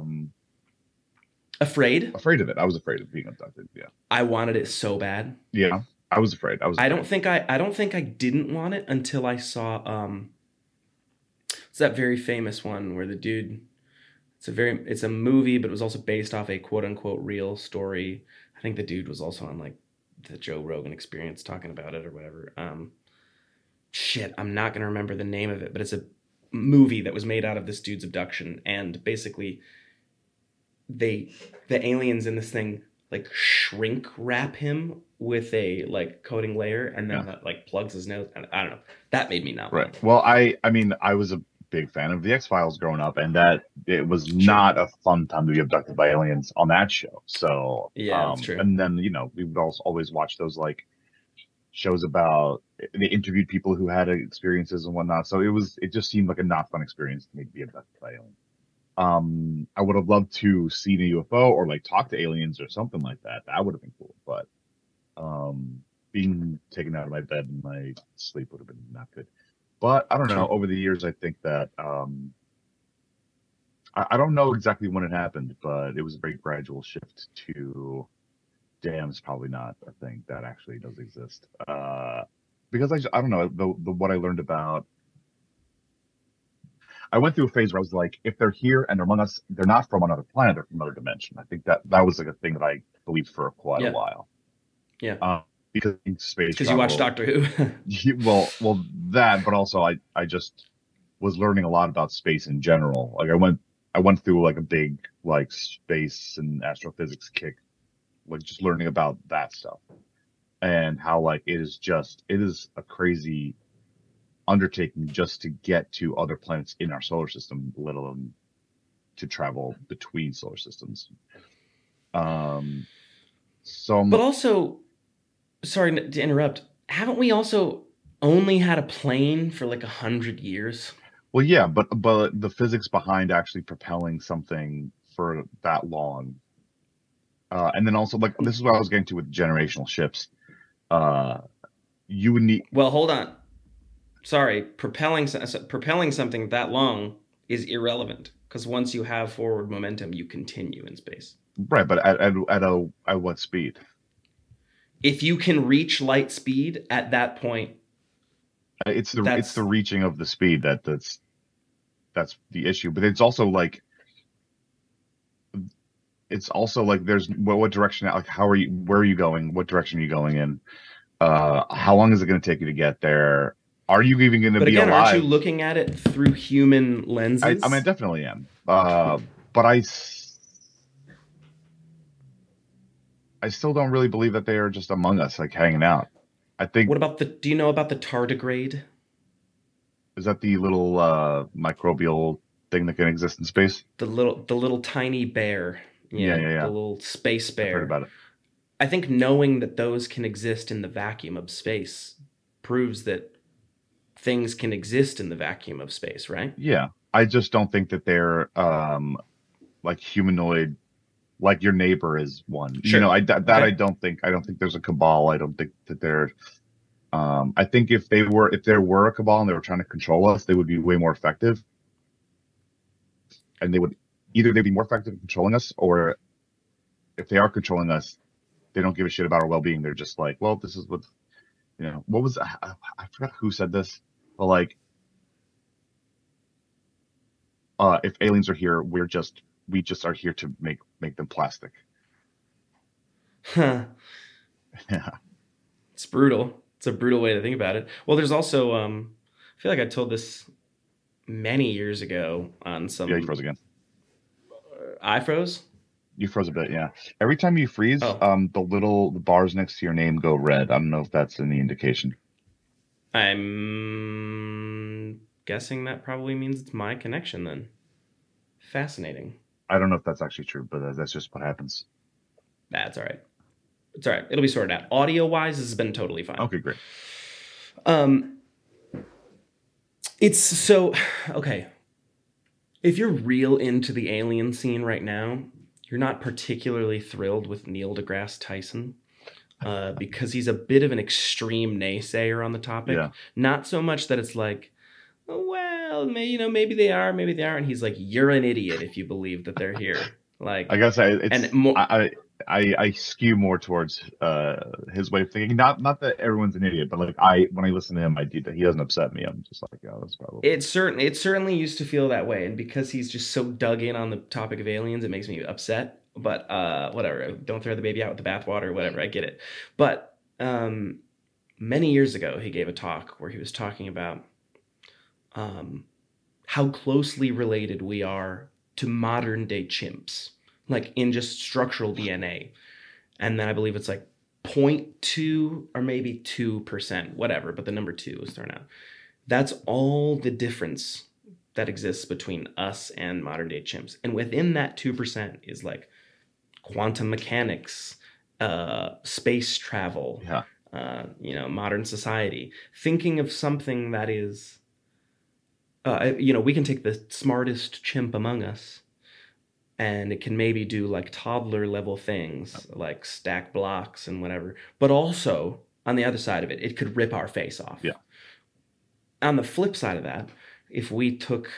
Afraid? Afraid of it. I was afraid of being abducted. Yeah, I wanted it so bad. yeah. I was afraid. I was afraid. I don't think I didn't want it until I saw it's that very famous one where the dude it's a movie, but it was also based off a quote unquote real story. I think the dude was also on like the Joe Rogan Experience talking about it or whatever. Shit, I'm not gonna remember the name of it, but it's a movie that was made out of this dude's abduction, and basically they the aliens in this thing like shrink wrap him with a like coating layer, and then Yeah. that like plugs his nose. And I don't know. That made me not want Right. it. Well, I mean, I was a big fan of the X-Files growing up, and that it was Sure. not a fun time to be abducted by aliens on that show. So, Yeah, that's true. and then we would also always watch those like shows about they interviewed people who had experiences and whatnot. So it just seemed like a not fun experience to me to be abducted by aliens. I would have loved to see a UFO or like talk to aliens or something like that. That would have been cool, but being taken out of my bed in my sleep would have been not good. But I don't know. Sure. Over the years, I think that I don't know exactly when it happened, but it was a very gradual shift to damn, it's probably not a thing that actually does exist. Because I don't know the what I learned about. I went through a phase where I was like, if they're here and they're among us, they're not from another planet; they're from another dimension. I think that was like a thing that I believed for quite a Yeah. while. Yeah. Because in space Because you watch travel, Doctor Who. well, that, but also I just was learning a lot about space in general. Like I went through like a big like space and astrophysics kick, like just learning about that stuff and how like it is a crazy undertaking just to get to other planets in our solar system, let alone to travel between solar systems. Um, so But also, sorry to interrupt. Haven't we also only had a plane for like 100 years? well, yeah, but the physics behind actually propelling something for that long, and then also like this is what I was getting to with generational ships. Uh, you would need Well, hold on. Sorry, propelling something that long is irrelevant because once you have forward momentum, you continue in space. right, but at what speed? If you can reach light speed at that point, It's the that's reaching of the speed that's the issue. But it's also like there's what direction, like how are you, where are you going, what direction are you going in, how long is it going to take you to get there, are you even going to but be again, aren't you alive? looking at it through human I mean I lenses? definitely am, but I still don't really believe that they are just among us like hanging out. I think What about the do you know about the tardigrade? is that the little microbial thing that can exist in space. The little tiny bear. Yeah, Yeah, yeah, the yeah, little space I've heard bear. about it. I think knowing that those can exist in the vacuum of space proves that things can exist in the vacuum of space, right? Yeah, I just don't think that they're like humanoid, like your neighbor is one. Sure. I Okay. don't think there's a cabal. I don't think that they're. I think if there were a cabal and they were trying to control us, they would be way more effective, and they would either they'd be more effective in controlling us, or if they are controlling us, they don't give a shit about our well-being. They're just like, well, this is what what was I forgot who said this, but like if aliens are here, we just are here to make them plastic. Huh. Yeah, It's brutal. It's a brutal way to think about it. Well, there's also I feel like I told this many years ago on yeah, you some froze again. I froze. You froze a bit, yeah. Every time you freeze, Oh, the bars next to your name go red. I don't know if that's any indication. I'm guessing that probably means it's my connection then. Fascinating. I don't know if that's actually true, but that's just what happens. That's all right. It's all right. It'll be sorted out. Audio wise, this has been totally fine. Okay, great. Um, it's so okay. If you're real into the alien scene right now, you're not particularly thrilled with Neil deGrasse Tyson because he's a bit of an extreme naysayer on the topic. Yeah. Not so much that it's like, oh, well, maybe they are, maybe they aren't. He's like, you're an idiot if you believe that they're here. Like, I gotta say, and more, I skew more towards his way of thinking. Not that everyone's an idiot, but like when I listen to him, he doesn't upset me. I'm just like, oh, that's probably it certainly used to feel that way, and because he's just so dug in on the topic of aliens, it makes me upset. But whatever, don't throw the baby out with the bathwater. Whatever, I get it. But many years ago, he gave a talk where he was talking about how closely related we are to modern day chimps, like in just structural DNA. And then I believe it's like 0.2 or maybe 2%, whatever, but the number 2 is thrown out. That's all the difference that exists between us and modern day chimps. And within that 2% is like quantum mechanics, space travel, yeah. Modern society. Thinking of something that is, we can take the smartest chimp among us and it can maybe do like toddler level things like stack blocks and whatever. But also on the other side of it, it could rip our face off. Yeah. On the flip side of that, if we took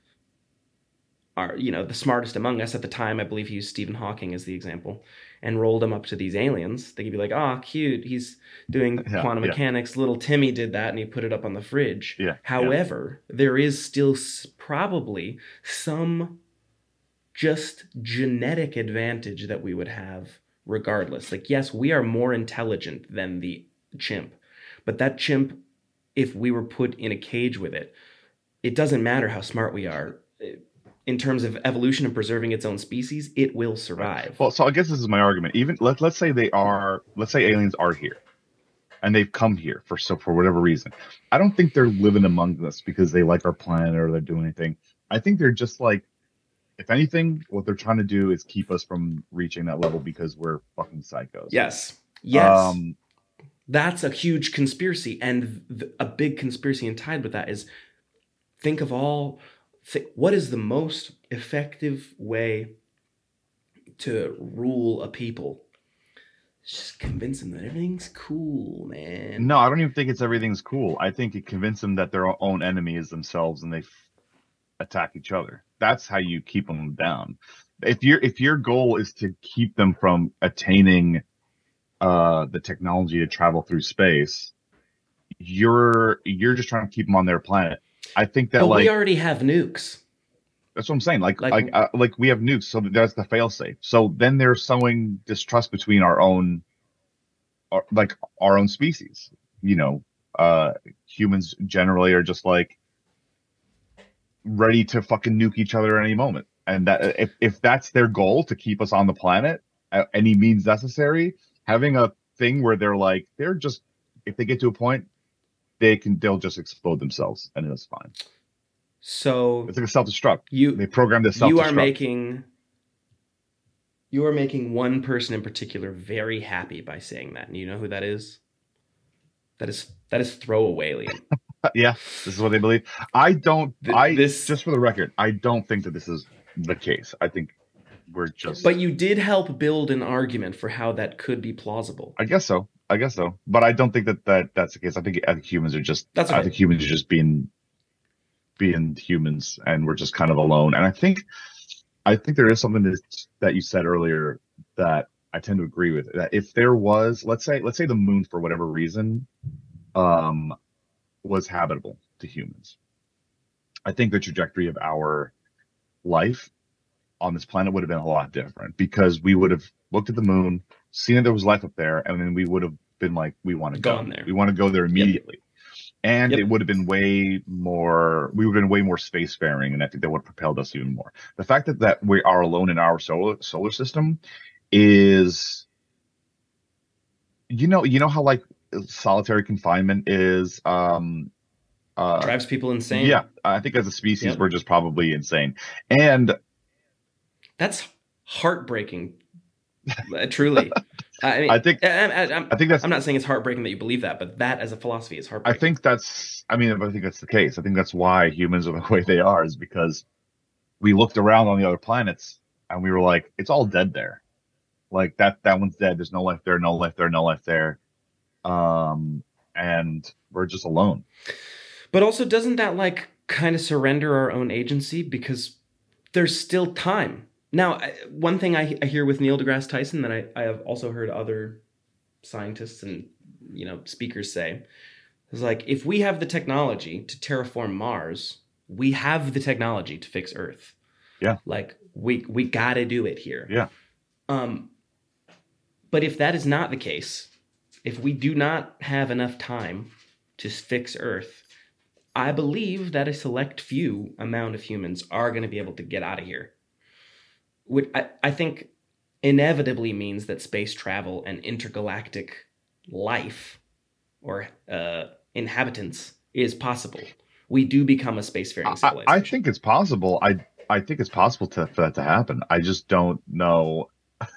the smartest among us at the time, I believe he used Stephen Hawking as the example, and rolled him up to these aliens, they could be like, oh, cute, he's doing quantum mechanics. Little Timmy did that and he put it up on the fridge. Yeah. However, there is still probably some just genetic advantage that we would have regardless. Like, yes, we are more intelligent than the chimp, but that chimp, if we were put in a cage with it, it doesn't matter how smart we are. In terms of evolution and preserving its own species, it will survive. Well, so I guess this is my argument. Even let's say aliens are here, and they've come here for whatever reason. I don't think they're living among us because they like our planet or they're doing anything. I think they're just like, if anything, what they're trying to do is keep us from reaching that level because we're fucking psychos. Yes. That's a huge conspiracy, and a big conspiracy and tied with that is think of what is the most effective way to rule a people? Just convince them that everything's cool, man. No, I don't even think it's everything's cool. I think it convinces them that their own enemy is themselves and they attack each other. That's how you keep them down. If your goal is to keep them from attaining the technology to travel through space, you're just trying to keep them on their planet. I think that we already have nukes. That's what I'm saying. Like we have nukes, so that's the failsafe. So then they're sowing distrust between our own species. Humans generally are just like ready to fucking nuke each other at any moment. And that if that's their goal, to keep us on the planet at any means necessary, having a thing where they're just, if they get to a point, they'll just explode themselves and it's fine. So it's like a self-destruct. They programmed this self-destruct. You are making one person in particular very happy by saying that. And you know who that is? That is Throwawaylian. Yeah, this is what they believe. Just for the record, I don't think that this is the case. I think we're just. But you did help build an argument for how that could be plausible. I guess so. But I don't think that's the case. I think humans are just. That's okay. I think humans are just being humans, and we're just kind of alone. And I think there is something that you said earlier that I tend to agree with. That if there was, let's say the moon, for whatever reason, was habitable to humans, I think the trajectory of our life on this planet would have been a lot different, because we would have looked at the moon, seen that there was life up there, and then we would have been like, we want to go. Gone there. We want to go there immediately. And Yep. it would have been way more, we would have been way more spacefaring, and I think that would have propelled us even more. The fact that we are alone in our solar system is, you know how like solitary confinement is, Drives people insane. yeah, I think as a species, Yep. we're just probably insane. And That's heartbreaking. Truly. I mean, I think, I'm I think that's, I'm not saying it's heartbreaking that you believe that, but that as a philosophy is I heartbreaking. think that's, I mean, I think that's the case. I think that's why humans are the way they are, is because we looked around on the other planets and we were like, it's all dead there. Like that one's dead. There's no life there, no life there, no life there. And we're just alone. But also, doesn't that like kind of surrender our own agency, because there's still time? Now, one thing I hear with Neil deGrasse Tyson that I have also heard other scientists and speakers say is like, if we have the technology to terraform Mars, we have the technology to fix Earth. Yeah. Like we gotta do it here. Yeah. But if that is not the case, if we do not have enough time to fix Earth, I believe that a select few amount of humans are going to be able to get out of here. Which I think inevitably means that space travel and intergalactic life or inhabitants is possible. We do become a spacefaring civilization. I think it's possible. I think it's possible for that to happen. I just don't know.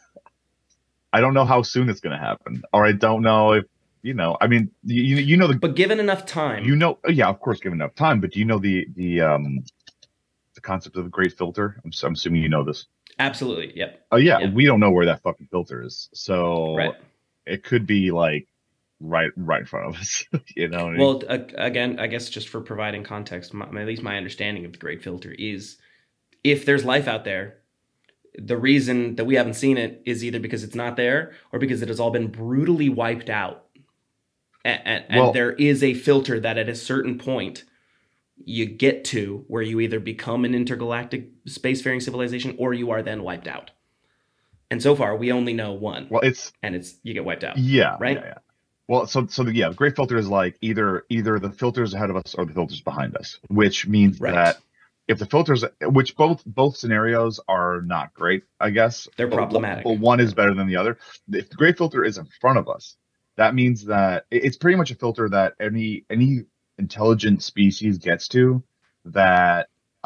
I don't know how soon it's going to happen, or I don't know if, I mean, you know but given enough time, yeah, of course, given enough time. But do you know the concept of the Great Filter? I'm assuming you know this. Absolutely, yep. Oh yeah, Yep. we don't know where that fucking filter is, so Right. it could be like right in front of us. You know what I mean? Well, again, I guess just for providing context, at least my understanding of the Great Filter is, if there's life out there, the reason that we haven't seen it is either because it's not there or because it has all been brutally wiped out. And Well- there is a filter that at a certain point you get to where you either become an intergalactic spacefaring civilization or you are then wiped out. And so far, we only know one. Well, it's you get wiped out. yeah, Right? Yeah. Well, the Great Filter is like either the filters ahead of us or the filters behind us, which means Right. that if the filters, which both scenarios are not great, I guess They're problematic. but one is better than the other. If the Great Filter is in front of us, that means that it's pretty much a filter that any intelligent species gets to, that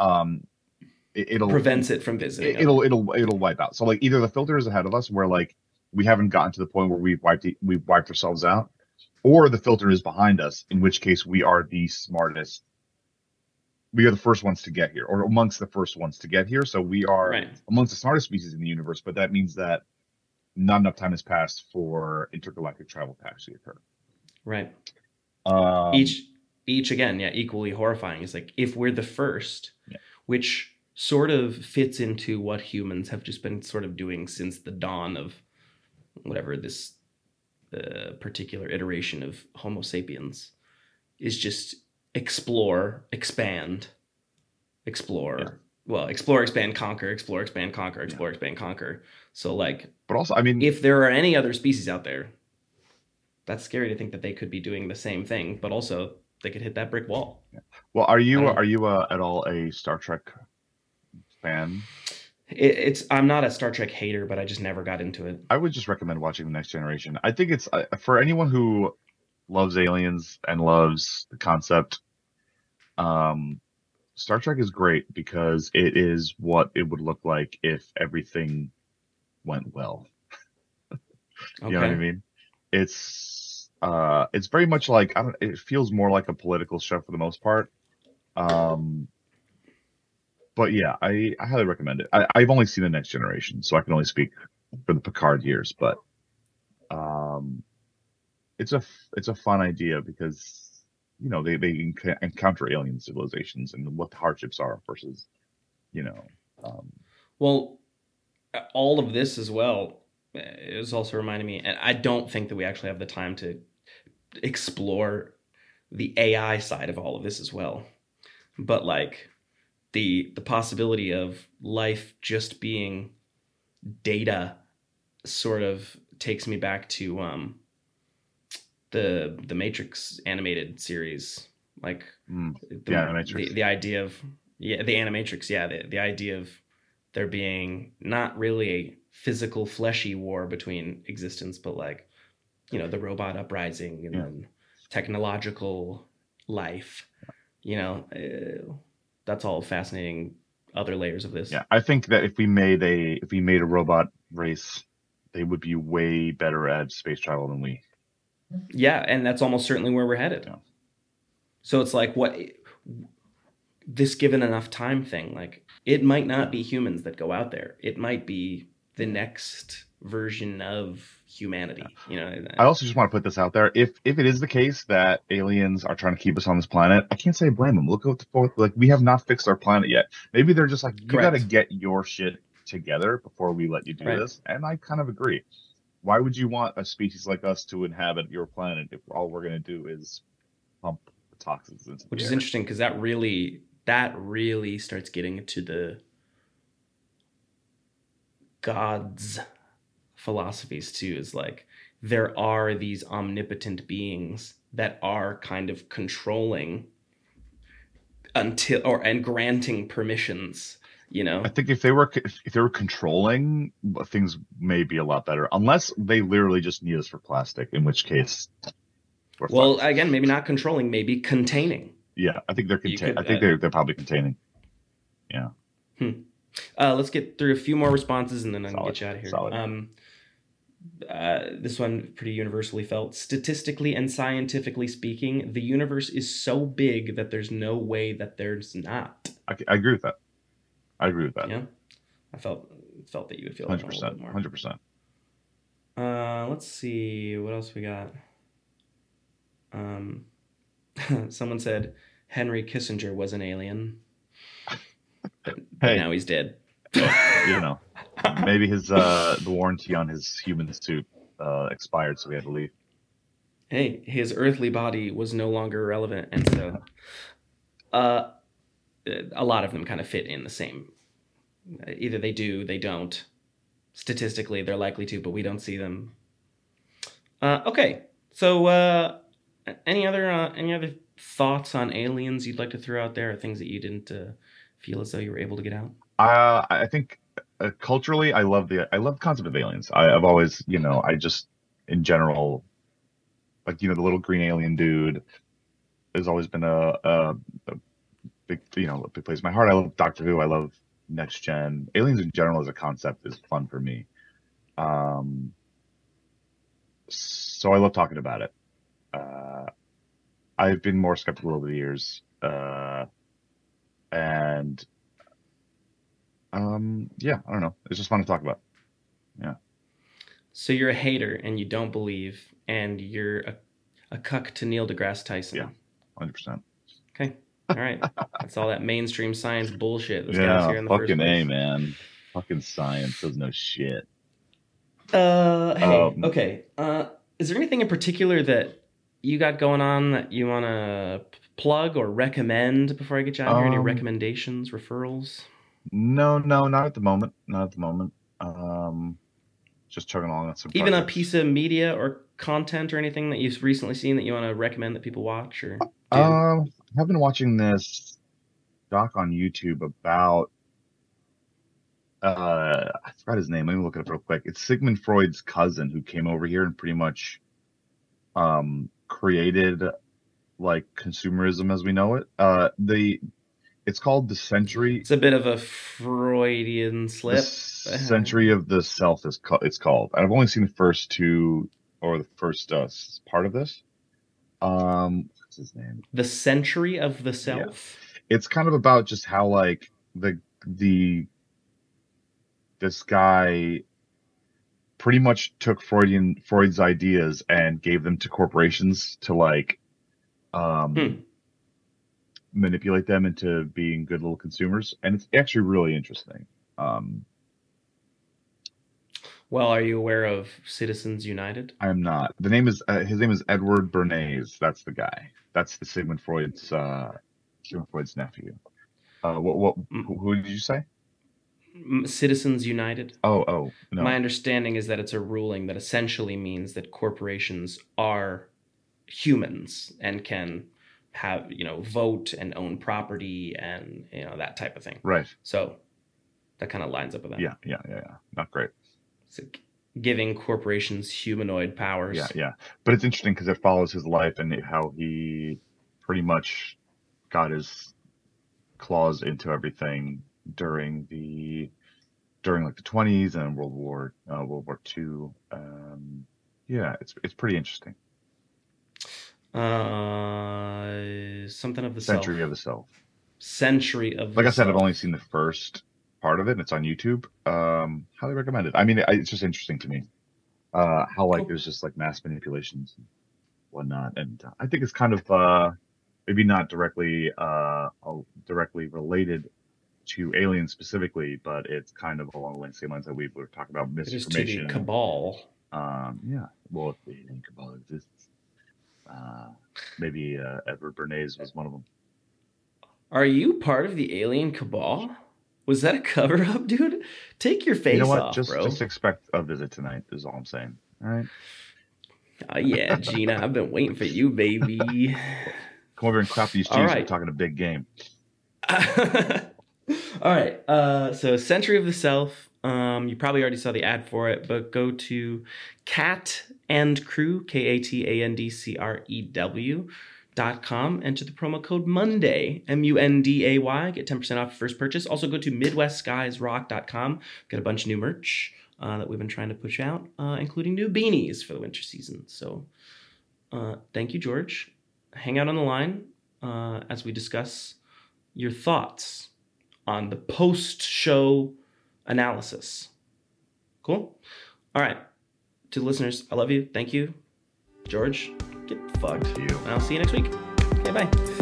it'll Prevents it from visiting. it'll wipe out. So like either the filter is ahead of us, where like we haven't gotten to the point where we've wiped ourselves out, or the filter is behind us, in which case we are the smartest. We are the first ones to get here, or amongst the first ones to get here. So we are Right. amongst the smartest species in the universe, but that means that not enough time has passed for intergalactic travel to actually occur. Right. Um, Each again, yeah, equally horrifying. Is like, if we're the first, Yeah. which sort of fits into what humans have just been sort of doing since the dawn of whatever this particular iteration of Homo sapiens, is just explore, expand, explore. Yeah. Well, explore, expand, conquer, explore, expand, conquer, explore, expand, conquer. So like, but also, I mean, if there are any other species out there, that's scary to think that they could be doing the same thing, but also they could hit that brick wall. well, are I you don't at all a Star Trek fan? I'm not a Star Trek hater, but I just never got into it. I would just recommend watching The Next Generation. I think it's for anyone who loves aliens and loves the concept. Star Trek is great because it is what it would look like if everything went well. You know what I mean? It's very much like, it feels more like a political show for the most part. But yeah, I highly recommend it. I've only seen The Next Generation, so I can only speak for the Picard years, but it's a fun idea because they encounter alien civilizations and what the hardships are versus Well, all of this as well is also reminding me, and I don't think that we actually have the time to explore the AI side of all of this as well. But like, the possibility of life just being data sort of takes me back to the Matrix animated series, like the idea of the Animatrix, the idea of there being not really a physical fleshy war between existence, but like, you know, the robot uprising and then technological life, you know, that's all fascinating other layers of this. Yeah, I think that if we made a robot race, they would be way better at space travel than we. Yeah, and that's almost certainly where we're headed. Yeah. So it's like, what this given enough time thing, like it might not be humans that go out there. It might be the next version of humanity. You know. I also just want to put this out there. If it is the case that aliens are trying to keep us on this planet, I can't say blame them. Look at like we have not fixed our planet yet. Maybe they're just like, you got to get your shit together before we let you do this. And I kind of agree. Why would you want a species like us to inhabit your planet if all we're going to do is pump toxins into Which the is air? interesting, because that really starts getting into the gods philosophies too. Is like, there are these omnipotent beings that are kind of controlling and granting permissions. You know, I think if they were controlling, things may be a lot better, unless they literally just need us for plastic, in which case well, again, maybe not controlling, maybe containing. Yeah, I think they're I think they're probably containing. Yeah. Let's get through a few more responses and then I'll get you out of here. Solid. This one pretty universally felt. Statistically and scientifically speaking, the universe is so big that there's no way that there's not. I agree with that. Yeah, I felt that you would feel 100%. 100%. Let's see what else we got. Someone said Henry Kissinger was an alien, but now he's dead. You know, maybe his the warranty on his human suit expired, so we had to leave. Hey, his earthly body was no longer relevant, and so a lot of them kind of fit in the same. Either they do, they don't. Statistically, they're likely to, but we don't see them. Okay, so any other thoughts on aliens you'd like to throw out there, or things that you didn't feel as though you were able to get out? I think culturally, I love the concept of aliens. I've always, you know, I just in general, like, you know, the little green alien dude has always been a big, you know, a big place in my heart. I love Doctor Who. I love Next Gen. Aliens in general as a concept is fun for me. So I love talking about it. I've been more skeptical over the years, and yeah, I don't know. It's just fun to talk about. Yeah. So you're a hater and you don't believe, and you're a cuck to Neil deGrasse Tyson. Yeah, 100%. Okay. All right. That's all that mainstream science bullshit that's got us here in the first place. Fucking A, man. Fucking science doesn't know shit. Hey, okay. Is there anything in particular that you got going on that you want to plug or recommend before I get you out here? Any recommendations, referrals? No, not at the moment. Just chugging along on some Even projects. A piece of media or content or anything that you've recently seen that you want to recommend that people watch? Or I've been watching this doc on YouTube about I forgot his name. Let me look it up real quick. It's Sigmund Freud's cousin who came over here and pretty much created like consumerism as we know it. It's called The Century. It's a bit of a Freudian slip. The Century of the Self it's called. I've only seen the first two, or the first part of this. What's his name? The Century of the Self. Yeah. It's kind of about just how like this guy pretty much took Freud's ideas and gave them to corporations to like manipulate them into being good little consumers, and it's actually really interesting. Well, are you aware of Citizens United? I am not. His name is Edward Bernays. That's the guy. That's the Sigmund Freud's nephew. Who did you say? Citizens United. Oh, no. My understanding is that it's a ruling that essentially means that corporations are humans and can have, vote and own property and, that type of thing. Right. So that kind of lines up with that. Yeah. Not great. So giving corporations humanoid powers. Yeah. But it's interesting because it follows his life and how he pretty much got his claws into everything during like the 20s and World War II. Yeah, it's pretty interesting. Something of the Century of the Self. Century of the Like I said, Self. I've only seen the first part of it. And it's on YouTube. Highly recommend it. I mean, it's just interesting to me how like there's just like mass manipulations and whatnot, and I think it's kind of maybe not directly related to aliens specifically, but it's kind of along the same lines that we were talking about misinformation. To the cabal. Yeah. Well, if the alien cabal exists, maybe Edward Bernays was one of them. Are you part of the alien cabal? Was that a cover up, dude? Take your face off, bro. Just expect a visit tonight. Is all I'm saying. All right. Oh yeah, Gina, I've been waiting for you, baby. Come over and clap these cheeks. Right. We're talking a big game. All right. So Century of the Self. You probably already saw the ad for it, but go to Cat and Crew, KATANDCREW.com. Enter the promo code Monday, MUNDAY. Get 10% off your first purchase. Also go to MidwestSkiesRock.com. Get a bunch of new merch that we've been trying to push out, including new beanies for the winter season. So thank you, George. Hang out on the line as we discuss your thoughts on the post-show analysis. Cool? All right. To the listeners, I love you. Thank you. George, get fucked. You. And I'll see you next week. Okay, bye.